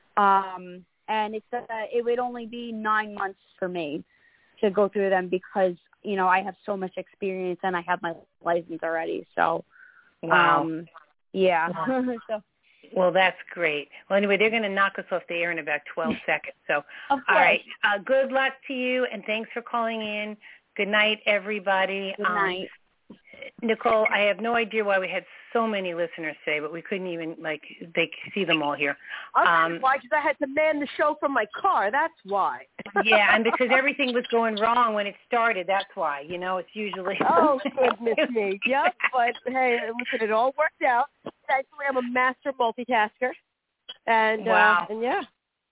Um, and it's uh, it would only be nine months for me to go through them because, you know, I have so much experience and I have my license already. So, Wow. um, yeah. Wow. so, Well, that's great. Well, anyway, they're going to knock us off the air in about twelve seconds. So, of all course. right. Uh, good luck to you, and thanks for calling in. Good night, everybody. Good night. Um, Nicole, I have no idea why we had so many listeners today, but we couldn't even, like, they see them all here. I'll Um, why, because I had to man the show from my car. That's why. yeah, and because everything was going wrong when it started, that's why. You know, it's usually... Oh, goodness me. Yep, but hey, listen, it all worked out. Thankfully, I'm a master multitasker. And, Wow. uh, and yeah.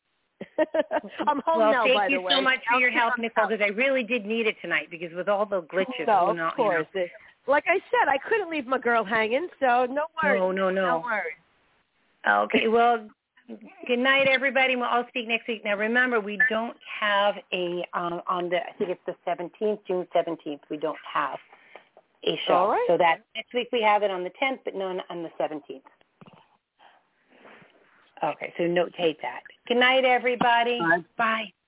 I'm home well, now, thank by you the way. so much for your help, I'm Nicole, out. because I really did need it tonight, because with all the glitches No, going on, of course. you know. Like I said, I couldn't leave my girl hanging, so no worries. No, no, no. No worries. Okay, well, good night, everybody. We'll all speak next week. Now, remember, we don't have a, um, on the, I think it's the seventeenth, June seventeenth, we don't have a show. All right. So that next week we have it on the tenth, but none on the seventeenth. Okay, so notate that. Good night, everybody. Bye. Bye.